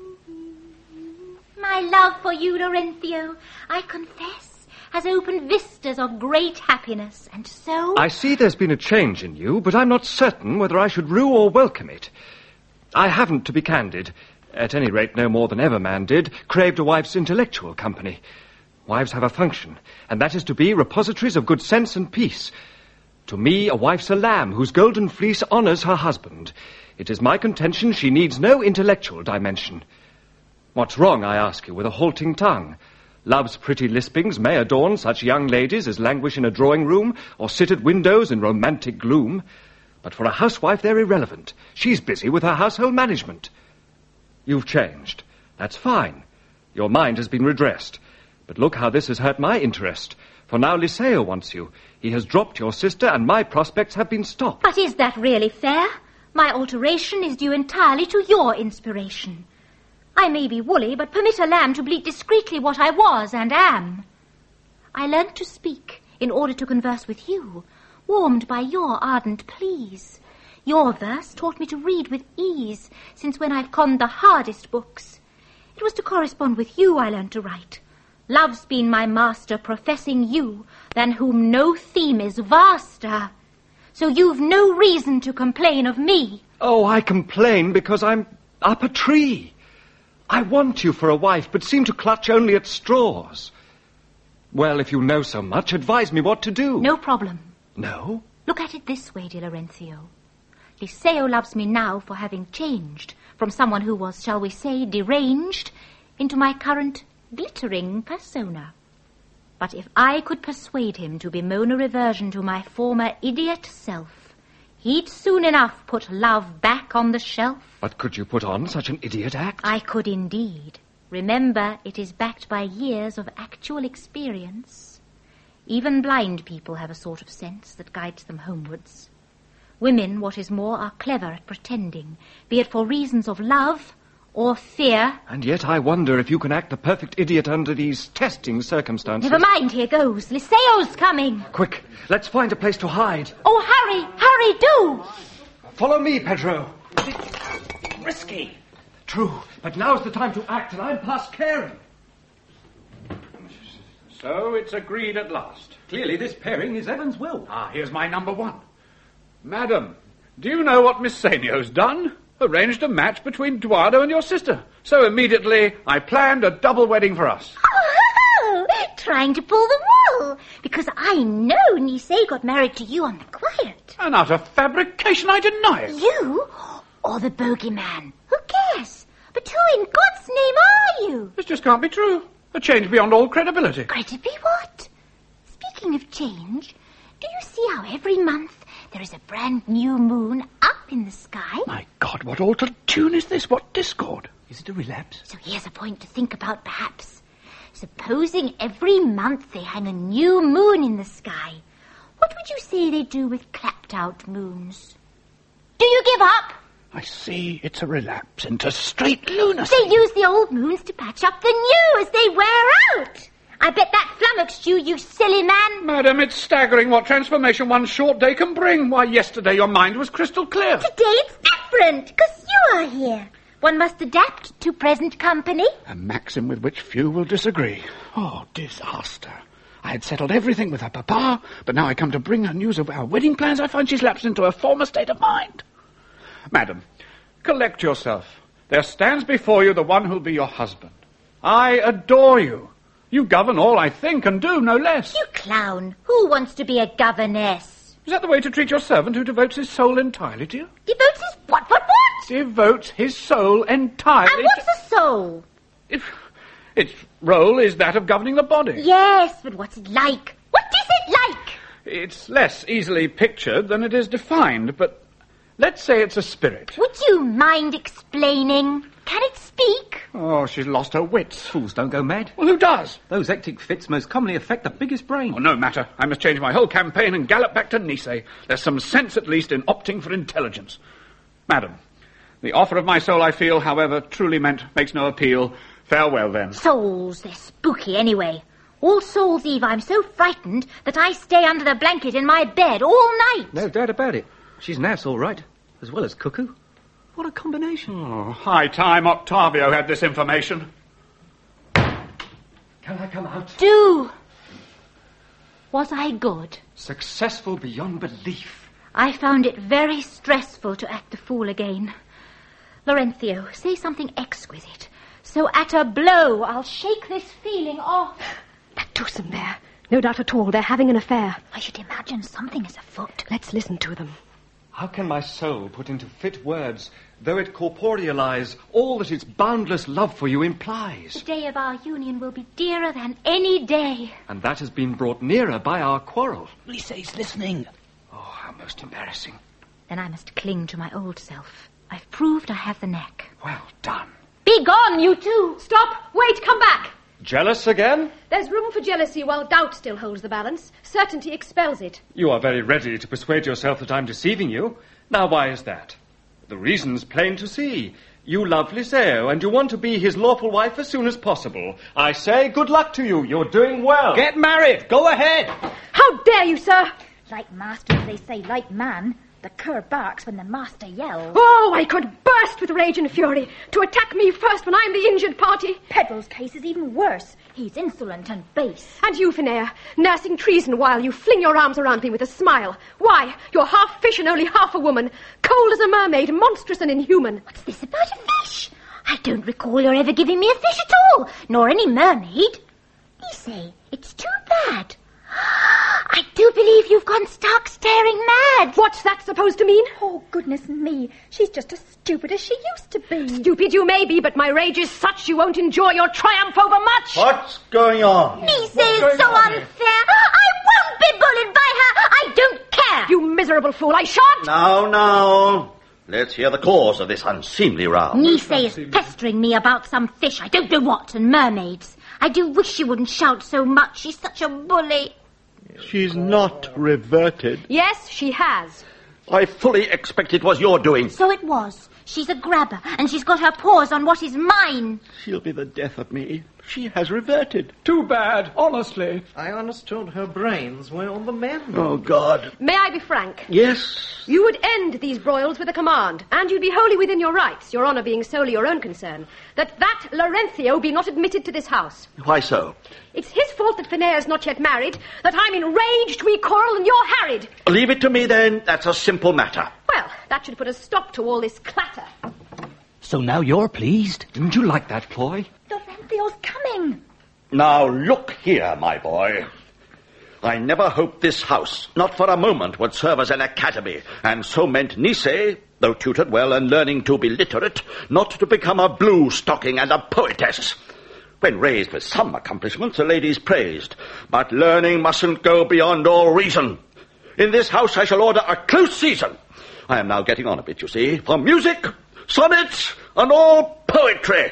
My love for you, Laurencio, I confess, has opened vistas of great happiness, and so... I see there's been a change in you, but I'm not certain whether I should rue or welcome it. I haven't, to be candid, at any rate no more than ever man did, craved a wife's intellectual company. Wives have a function, and that is to be repositories of good sense and peace. To me, a wife's a lamb whose golden fleece honours her husband. It is my contention she needs no intellectual dimension. What's wrong, I ask you, with a halting tongue? Love's pretty lispings may adorn such young ladies as languish in a drawing-room or sit at windows in romantic gloom. But for a housewife, they're irrelevant. She's busy with her household management. You've changed. That's fine. Your mind has been redressed. But look how this has hurt my interest. For now Lyseo wants you. He has dropped your sister, and my prospects have been stopped. But is that really fair? My alteration is due entirely to your inspiration. I may be woolly, but permit a lamb to bleat discreetly what I was and am. I learnt to speak in order to converse with you, warmed by your ardent pleas. Your verse taught me to read with ease, since when I've conned the hardest books. It was to correspond with you I learnt to write. Love's been my master, professing you, than whom no theme is vaster. So you've no reason to complain of me. Oh, I complain because I'm up a tree. I want you for a wife, but seem to clutch only at straws. Well, if you know so much, advise me what to do. No problem. No? Look at it this way, dear Laurencio. Lyseo loves me now for having changed from someone who was, shall we say, deranged, into my current glittering persona. But if I could persuade him to bemoan a reversion to my former idiot self, he'd soon enough put love back on the shelf. But could you put on such an idiot act? I could indeed. Remember, it is backed by years of actual experience. Even blind people have a sort of sense that guides them homewards. Women, what is more, are clever at pretending, be it for reasons of love or fear. And yet I wonder if you can act the perfect idiot under these testing circumstances. Never mind, here goes. Lyseo's coming. Quick, let's find a place to hide. Oh, hurry, hurry, do! Follow me, Pedro. Risky. True, but now's the time to act, and I'm past caring. So it's agreed at last. Clearly this pairing is Evan's will. Ah, here's my number one. Madam, do you know what Miss Senio's done? Arranged a match between Eduardo and your sister. So immediately I planned a double wedding for us. Oh, trying to pull the wool. Because I know Nisei got married to you on the quiet. An utter fabrication, I deny it. You? Or the bogeyman? Who cares? But who in God's name are you? This just can't be true. A change beyond all credibility. Credibility what? Speaking of change, do you see how every month there is a brand new moon up in the sky? My God, what altered tune is this? What discord? Is it a relapse? So here's a point to think about, perhaps. Supposing every month they hang a new moon in the sky, What would you say they do with clapped-out moons? Do you give up? I see it's a relapse into straight lunacy. They use the old moons to patch up the new as they wear out. I bet that flummoxed you, you silly man. Madam, it's staggering what transformation one short day can bring. Why, yesterday your mind was crystal clear. Today it's different, because you are here. One must adapt to present company. A maxim with which few will disagree. Oh, disaster. I had settled everything with her papa, but now I come to bring her news of our wedding plans. I find she's lapsed into her former state of mind. Madam, collect yourself. There stands before you the one who'll be your husband. I adore you. You govern all I think and do, no less. You clown. Who wants to be a governess? Is that the way to treat your servant who devotes his soul entirely to you? Devotes his what, what, what? Devotes his soul entirely And what's to... a soul? If its role is that of governing the body. Yes, but what's it like? What is it like? It's less easily pictured than it is defined, but let's say it's a spirit. Would you mind explaining? Can it speak? Oh, she's lost her wits. Fools don't go mad. Well, who does? Those hectic fits most commonly affect the biggest brain. Oh, no matter. I must change my whole campaign and gallop back to Nice. There's some sense, at least, in opting for intelligence. Madam, the offer of my soul, I feel, however truly meant, makes no appeal. Farewell, then. Souls, they're spooky anyway. All Souls' Eve, I'm so frightened that I stay under the blanket in my bed all night. No doubt about it. She's an ass, all right, as well as cuckoo. What a combination. Oh, high time Octavio had this information. Can I come out? Do. Was I good? Successful beyond belief. I found it very stressful to act the fool again. Laurencio, say something exquisite. So at a blow, I'll shake this feeling off. That twosome there. No doubt at all, they're having an affair. I should imagine something is afoot. Let's listen to them. How can my soul put into fit words, though it corporealize all that its boundless love for you implies? The day of our union will be dearer than any day. And that has been brought nearer by our quarrel. Lisa's listening. Oh, how most embarrassing. Then I must cling to my old self. I've proved I have the knack. Well done. Be gone, you two! Stop! Wait, come back! Jealous again? There's room for jealousy while doubt still holds the balance. Certainty expels it. You are very ready to persuade yourself that I'm deceiving you. Now, why is that? The reason's plain to see. You love Liseo, and you want to be his lawful wife as soon as possible. I say good luck to you. You're doing well. Get married. Go ahead. How dare you, sir? Like master, as they say, like man. The cur barks when the master yells. Oh, I could burst with rage and fury. To attack me first when I'm the injured party. Pedro's case is even worse. He's insolent and base. And you, Finnair, nursing treason while you fling your arms around me with a smile. Why, you're half fish and only half a woman. Cold as a mermaid, monstrous and inhuman. What's this about a fish? I don't recall your ever giving me a fish at all, nor any mermaid. You say, it's too bad. I do believe you've gone stark staring mad. What's that supposed to mean? Oh, goodness me. She's just as stupid as she used to be. Stupid you may be, but my rage is such you won't enjoy your triumph over much. What's going on? Nice is so unfair. I won't be bullied by her. I don't care. You miserable fool, I shan't. Now, now. Let's hear the cause of this unseemly row. Nice is pestering me about some fish, I don't know what, and mermaids. I do wish she wouldn't shout so much. She's such a bully. She's not reverted. Yes, she has. I fully expect it was your doing. So it was. She's a grabber, and she's got her paws on what is mine. She'll be the death of me. She has reverted. Too bad, honestly. I understood her brains were on the mend. Oh, God. May I be frank? Yes. You would end these broils with a command, and you'd be wholly within your rights, your honour being solely your own concern, that that Laurencio be not admitted to this house. Why so? It's his fault that Finnair's not yet married, that I'm enraged, we quarrel, and you're harried. Leave it to me, then. That's a simple matter. Well, that should put a stop to all this clatter. So now you're pleased? Didn't you like that ploy? Laurencio's coming. Now, look here, my boy. I never hoped this house, not for a moment, would serve as an academy, and so meant Nice, though tutored well and learning to be literate, not to become a blue-stocking and a poetess. When raised with some accomplishments, a lady's praised, but learning mustn't go beyond all reason. In this house I shall order a close season. I am now getting on a bit, you see, for music, sonnets, and all poetry.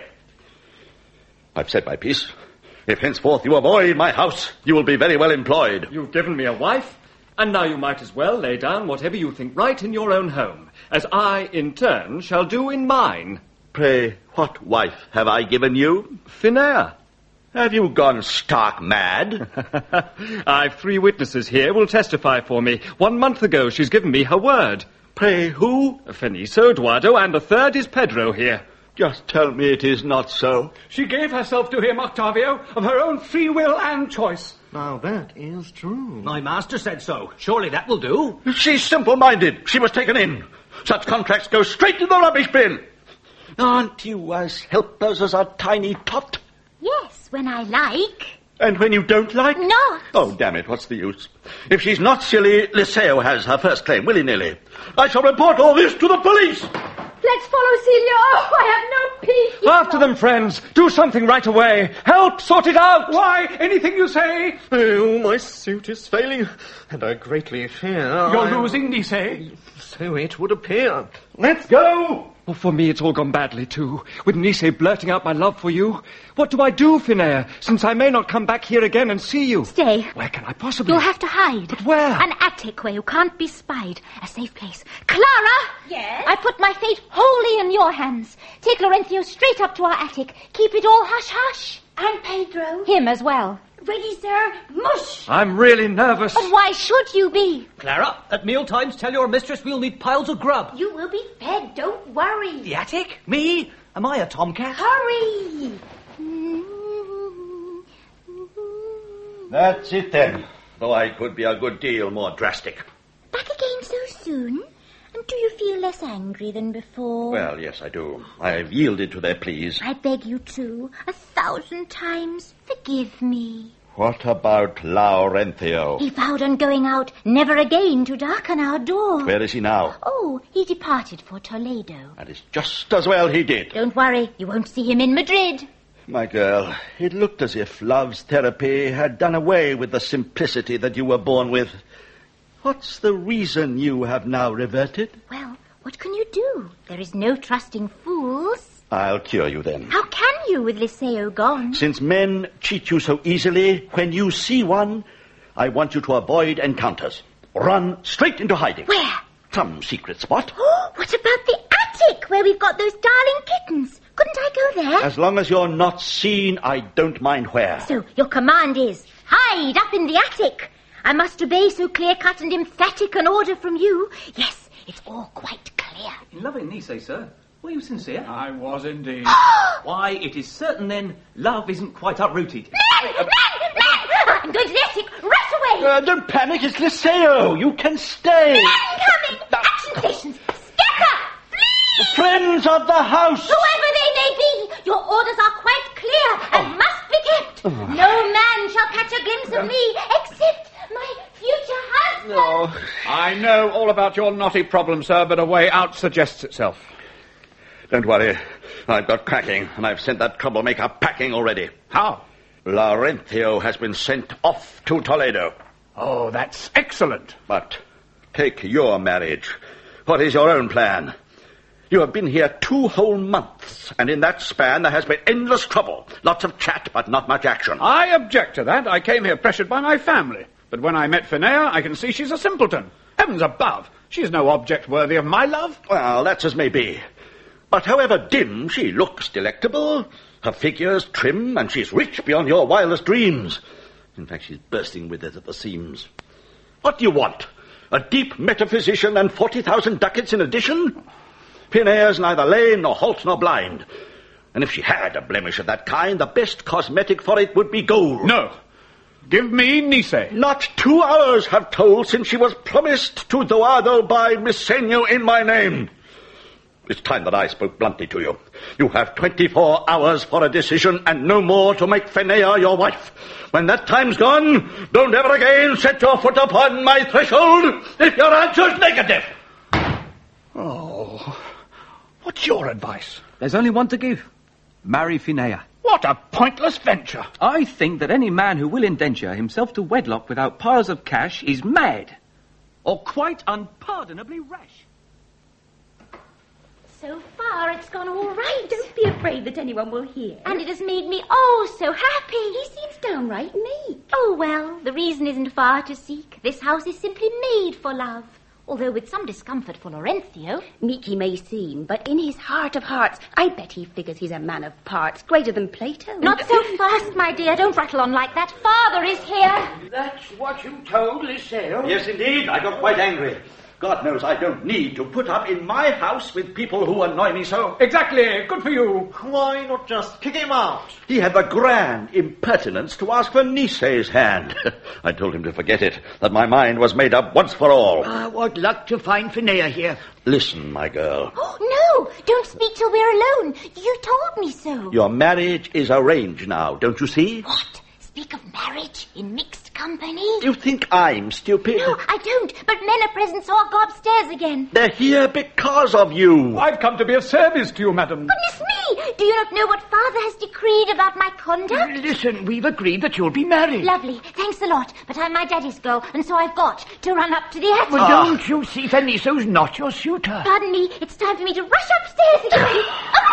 I've said my piece. If henceforth you avoid my house, you will be very well employed. You've given me a wife, And now you might as well lay down whatever you think right in your own home, as I, in turn, shall do in mine. Pray, what wife have I given you? Finea. Have you gone stark mad? I've three witnesses here will testify for me. One month ago she's given me her word. Pray, who? Feniso, Eduardo, and the third is Pedro here. Just tell me it is not so. She gave herself to him, Octavio, of her own free will and choice. Now that is true. My master said so. Surely that will do. She's simple-minded. She was taken in. Such contracts go straight to the rubbish bin. Aren't you as helpless as a tiny tot? Yes, when I like. And when you don't like? Not. Oh, damn it, what's the use? If she's not silly, Liceo has her first claim, willy-nilly. I shall report all this to the police. Let's follow Celia. Oh, I have no peace. After them, friends. Do something right away. Help, sort it out. Why? Anything you say? Oh, my suit is failing, and I greatly fear You're I'm... losing, Nisei. So it would appear. Let's go! Well, for me, it's all gone badly, too. With Nisei blurting out my love for you. What do I do, Finea, since I may not come back here again and see you? Stay. Where can I possibly... You'll have to hide. But where? An attic where you can't be spied. A safe place. Clara! Yes? I put my fate wholly in your hands. Take Laurencio straight up to our attic. Keep it all hush-hush. And Pedro? Him as well. Ready, sir? Mush! I'm really nervous. But why should you be? Clara, at meal times, tell your mistress we'll need piles of grub. You will be fed, don't worry. The attic? Me? Am I a tomcat? Hurry! That's it, then. Though I could be a good deal more drastic. Back again so soon? And do you feel less angry than before? Well, yes, I do. I've yielded to their pleas. I beg you to, a thousand times, forgive me. What about Laurencio? He vowed on going out never again to darken our door. Where is he now? Oh, he departed for Toledo. And it's just as well he did. Don't worry, you won't see him in Madrid. My girl, it looked as if love's therapy had done away with the simplicity that you were born with. What's the reason you have now reverted? Well, what can you do? There is no trusting fools. I'll cure you then. How can you with Liceo gone? Since men cheat you so easily, when you see one, I want you to avoid encounters. Run straight into hiding. Where? Some secret spot. Oh, what about the attic where we've got those darling kittens? Couldn't I go there? As long as you're not seen, I don't mind where. So your command is, hide up in the attic. I must obey so clear-cut and emphatic an order from you. Yes, it's all quite clear. In loving Nisei, sir, were you sincere? I was indeed. Why, it is certain then love isn't quite uprooted. Man! Man! Man! I'm going to the attic right away. Uh, don't panic, it's Liceo. You can stay. Man coming! Action stations! Scatter! Flee! Friends of the house! Whoever they may be, your orders are quite clear and Oh. must be kept. Oh. No man shall catch a glimpse of me except my future husband. No. I know all about your knotty problem, sir, but a way out suggests itself. Don't worry. I've got cracking, and I've sent that troublemaker packing already. How? Laurencio has been sent off to Toledo. Oh, that's excellent. But take your marriage. What is your own plan? You have been here two whole months, and in that span there has been endless trouble. Lots of chat, but not much action. I object to that. I came here pressured by my family. But when I met Finea, I can see she's a simpleton. Heavens above, she's no object worthy of my love. Well, that's as may be. But however dim, she looks delectable. Her figure's trim, and she's rich beyond your wildest dreams. In fact, she's bursting with it at the seams. What do you want? A deep metaphysician and forty thousand ducats in addition? Finea's neither lame, nor halt, nor blind. And if she had a blemish of that kind, the best cosmetic for it would be gold. No. Give me Nisei. Not two hours have told since she was promised to Eduardo by Misenio in my name. It's time that I spoke bluntly to you. You have twenty-four hours for a decision and no more to make Finea your wife. When that time's gone, don't ever again set your foot upon my threshold if your answer's negative. Oh, what's your advice? There's only one to give. Marry Finea. What a pointless venture. I think that any man who will indenture himself to wedlock without piles of cash is mad. Or quite unpardonably rash. so far it's gone all right. Don't be afraid that anyone will hear. And it has made me oh so happy. He seems downright meek. Oh, well, the reason isn't far to seek. This house is simply made for love. Although with some discomfort for Laurencio. Meek he may seem, but in his heart of hearts, I bet he figures he's a man of parts, greater than Plato. Not so fast, my dear. Don't rattle on like that. Father is here. That's what you told Liseo? Yes, indeed. I got quite angry. God knows I don't need to put up in my house with people who annoy me so. Exactly. Good for you. Why not just kick him out? He had the grand impertinence to ask for Nisei's hand. I told him to forget it, that my mind was made up once for all. Ah, what luck to find Finea here. Listen, my girl. Oh, no. Don't speak till we're alone. You told me so. Your marriage is arranged now, don't you see? What? Speak of marriage in mixed company? You think I'm stupid? No, I don't. But men are present, so I'll go upstairs again. They're here because of you. I've come to be of service to you, madam. Goodness me! Do you not know what Father has decreed about my conduct? Listen, we've agreed that you'll be married. Lovely. Thanks a lot. But I'm my daddy's girl, and so I've got to run up to the attic. Well, oh. Don't you see Feniso's not your suitor? Pardon me. It's time for me to rush upstairs again.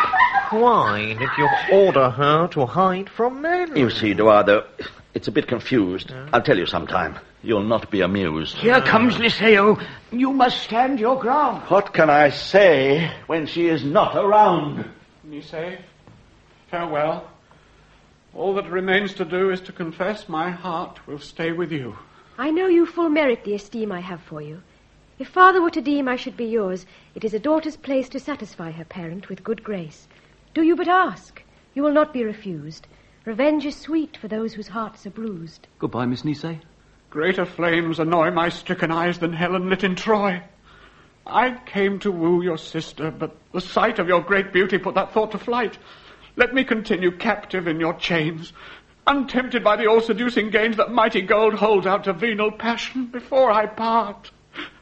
Why did you order her to hide from men? You see, Eduardo, it's a bit confused. Yeah. I'll tell you sometime. You'll not be amused. Here comes Liseo. You must stand your ground. What can I say when she is not around? Nisei, farewell. All that remains to do is to confess my heart will stay with you. I know you full merit the esteem I have for you. If Father were to deem I should be yours, it is a daughter's place to satisfy her parent with good grace. Do you but ask, you will not be refused. Revenge is sweet for those whose hearts are bruised. Goodbye, Miss Nisei. Greater flames annoy my stricken eyes than Helen lit in Troy. I came to woo your sister, but the sight of your great beauty put that thought to flight. Let me continue captive in your chains, untempted by the all-seducing gains that mighty gold holds out to venal passion before I part.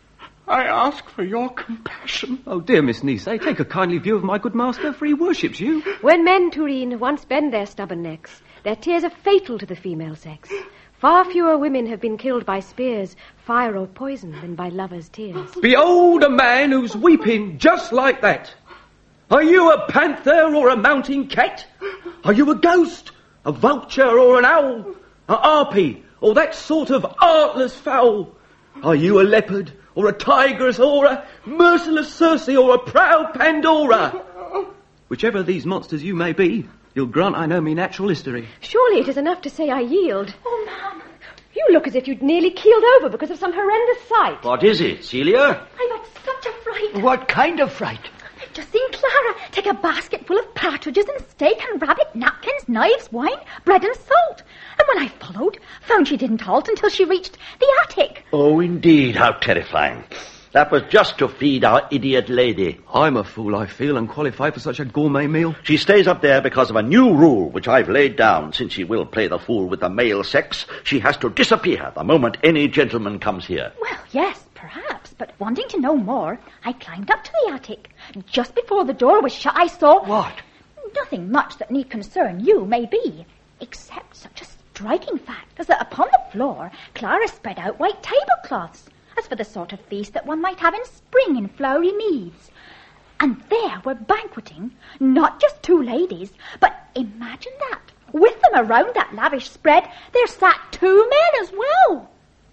I ask for your compassion. Oh, dear Miss Nisei, take a kindly view of my good master, for he worships you. When men, Turine, once bend their stubborn necks, their tears are fatal to the female sex. Far fewer women have been killed by spears, fire or poison than by lovers' tears. Behold a man who's weeping just like that. Are you a panther or a mountain cat? Are you a ghost, a vulture or an owl, a harpy or that sort of artless fowl? Are you a leopard or a tigress or a merciless Circe or a proud Pandora? Whichever of these monsters you may be, you'll grant I know me natural history. Surely it is enough to say I yield. Oh, Ma'am. You look as if you'd nearly keeled over because of some horrendous sight. What is it, Celia? I've had such a fright. What kind of fright? I've just seen Clara take a basket full of partridges and steak and rabbit, napkins, knives, wine, bread and salt. And when I followed, found she didn't halt until she reached the attic. Oh, indeed, how terrifying. That was just to feed our idiot lady. I'm a fool, I feel, and qualified for such a gourmet meal. She stays up there because of a new rule which I've laid down. Since she will play the fool with the male sex, she has to disappear the moment any gentleman comes here. Well, yes, perhaps, but wanting to know more, I climbed up to the attic. Just before the door was shut, I saw... What? Nothing much that need concern you, maybe, except such a striking fact as that upon the floor, Clara spread out white tablecloths, as for the sort of feast that one might have in spring in flowery meads. And there were banqueting, not just two ladies, but imagine that, with them around that lavish spread, there sat two men as well.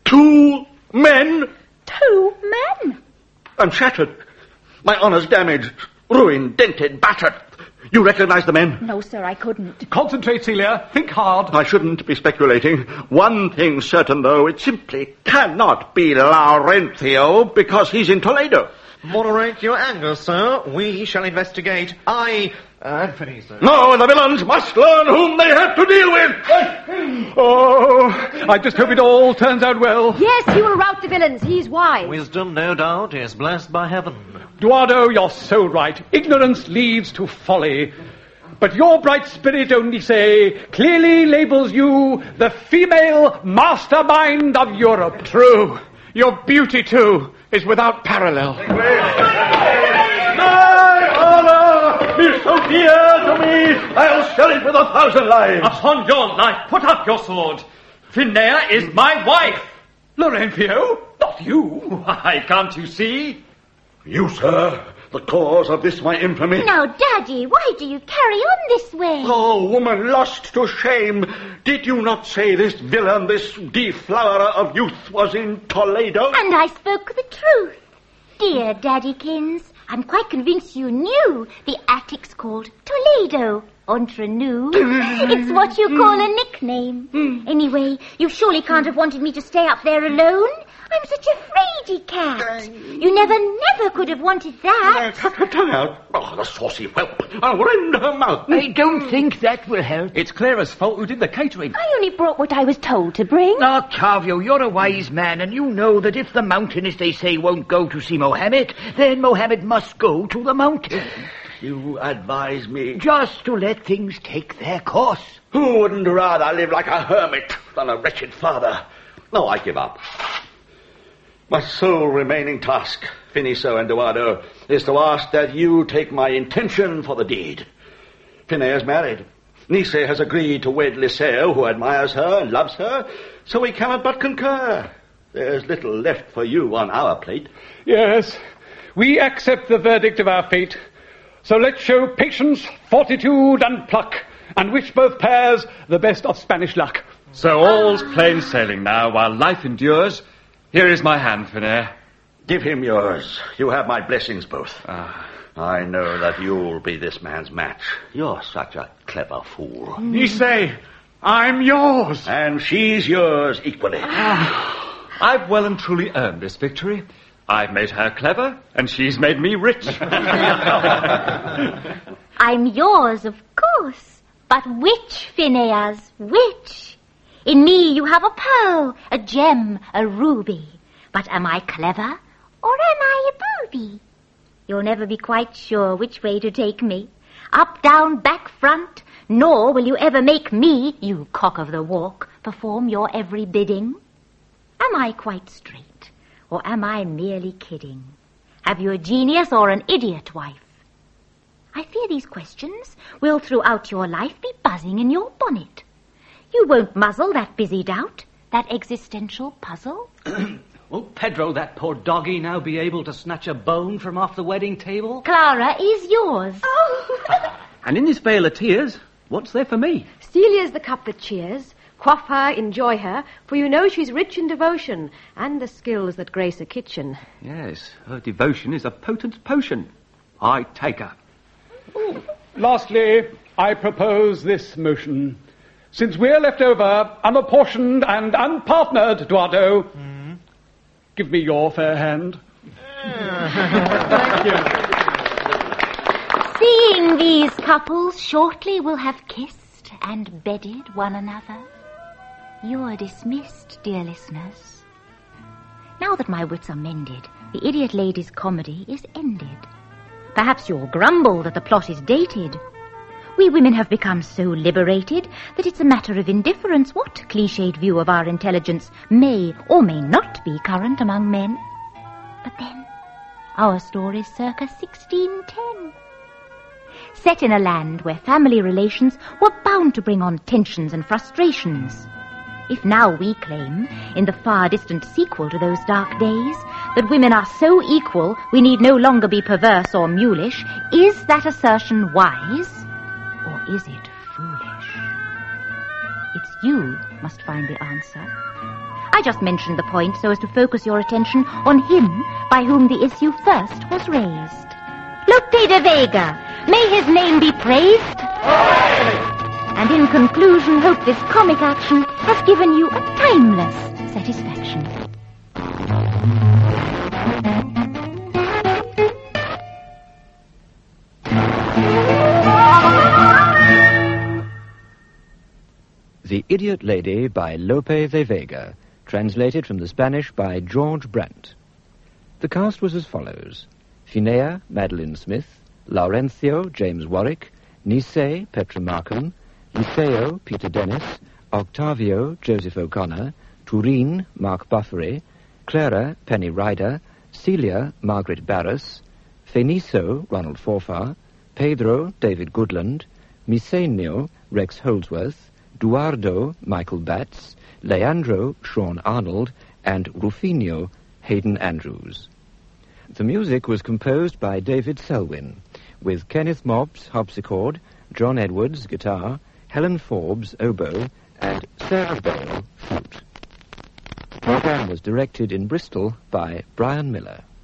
Two men? Two men. I'm shattered. My honour's damaged, ruined, dented, battered. You recognise the men? No, sir, I couldn't. Concentrate, Celia. Think hard. I shouldn't be speculating. One thing's certain, though. It simply cannot be Laurencio because he's in Toledo. Moderate your anger, sir. We shall investigate. I... Uh, Anthony, sir. No, the villains must learn whom they have to deal with. Oh, I just hope it all turns out well. Yes, you will rout the villains. He's wise. Wisdom, no doubt, is blessed by heaven. Eduardo, you're so right. Ignorance leads to folly. But your bright spirit, only say, clearly labels you the female mastermind of Europe. True. Your beauty, too, is without parallel. My honor is so dear to me, I'll sell it with a thousand lives. Upon your life, put up your sword. Finea is my wife. Laurencio, not you. Why, can't you see? You, sir, the cause of this my infamy. Now, Daddy, why do you carry on this way? Oh, woman lost to shame, did you not say this villain, this deflowerer of youth, was in Toledo? And I spoke the truth. Dear Daddykins, I'm quite convinced you knew the attic's called Toledo. Entre nous. It's what you call a nickname. Anyway, you surely can't have wanted me to stay up there alone. I'm such a fraidy cat. You never, never could have wanted that. Cut her tongue out. Oh, the saucy whelp. I'll rend her mouth. I don't think that will help. It's Clara's fault who did the catering. I only brought what I was told to bring. Now, Carvio, you're a wise man, and you know that if the mountain, as they say, won't go to see Mohammed, then Mohammed must go to the mountain. You advise me... Just to let things take their course. Who wouldn't rather live like a hermit than a wretched father? No, I give up. My sole remaining task, Finiso and Eduardo, is to ask that you take my intention for the deed. Finea is married. Nice has agreed to wed Liceo, who admires her and loves her, so we cannot but concur. There's little left for you on our plate. Yes, we accept the verdict of our fate. So let's show patience, fortitude, and pluck, and wish both pairs the best of Spanish luck. So all's plain sailing now, while life endures. Here is my hand, Finea. Give him yours. You have my blessings both. Ah. I know that you'll be this man's match. You're such a clever fool. Nice, I'm yours. And she's yours equally. I've well and truly earned this victory. I've made her clever, and she's made me rich. I'm yours, of course. But which, Phineas? Which? In me you have a pearl, a gem, a ruby. But am I clever, or am I a booby? You'll never be quite sure which way to take me. Up, down, back, front. Nor will you ever make me, you cock of the walk, perform your every bidding. Am I quite straight? Or am I merely kidding? Have you a genius or an idiot wife? I fear these questions will throughout your life be buzzing in your bonnet. You won't muzzle that busy doubt, that existential puzzle. Won't Pedro, that poor doggy, now be able to snatch a bone from off the wedding table? Clara is yours. Oh. And in this vale of tears, what's there for me? Celia's the cup that cheers. Quaff her, enjoy her, for you know she's rich in devotion and the skills that grace a kitchen. Yes, her devotion is a potent potion. I take her. Ooh. Lastly, I propose this motion. Since we're left over, unapportioned and unpartnered, Eduardo, mm-hmm. give me your fair hand. Thank you. Seeing these couples shortly will have kissed and bedded one another. You're dismissed, dear listeners. Now that my wits are mended, the idiot lady's comedy is ended. Perhaps you'll grumble that the plot is dated. We women have become so liberated that it's a matter of indifference what cliched view of our intelligence may or may not be current among men. But then, our story's circa sixteen ten. Set in a land where family relations were bound to bring on tensions and frustrations. If now we claim, in the far-distant sequel to those dark days, that women are so equal we need no longer be perverse or mulish, is that assertion wise, or is it foolish? It's you must find the answer. I just mentioned the point so as to focus your attention on him by whom the issue first was raised. Lope de Vega, may his name be praised. Hooray! And in conclusion, hope this comic action has given you a timeless satisfaction. The Idiot Lady by Lope de Vega, translated from the Spanish by George Brent. The cast was as follows: Finea, Madeline Smith; Laurencio, James Warwick; Nice, Petra Markham; Liceo, Peter Dennis; Octavio, Joseph O'Connor; Turine, Mark Buffery; Clara, Penny Ryder; Celia, Margaret Barras; Feniso, Ronald Forfar; Pedro, David Goodland; Misenio, Rex Holdsworth; Duardo, Michael Batts; Leandro, Sean Arnold; and Rufinio, Hayden Andrews. The music was composed by David Selwyn, with Kenneth Mobbs, harpsichord, John Edwards, guitar, Helen Forbes, oboe, and Sarah Bale, flute. The programme was directed in Bristol by Brian Miller.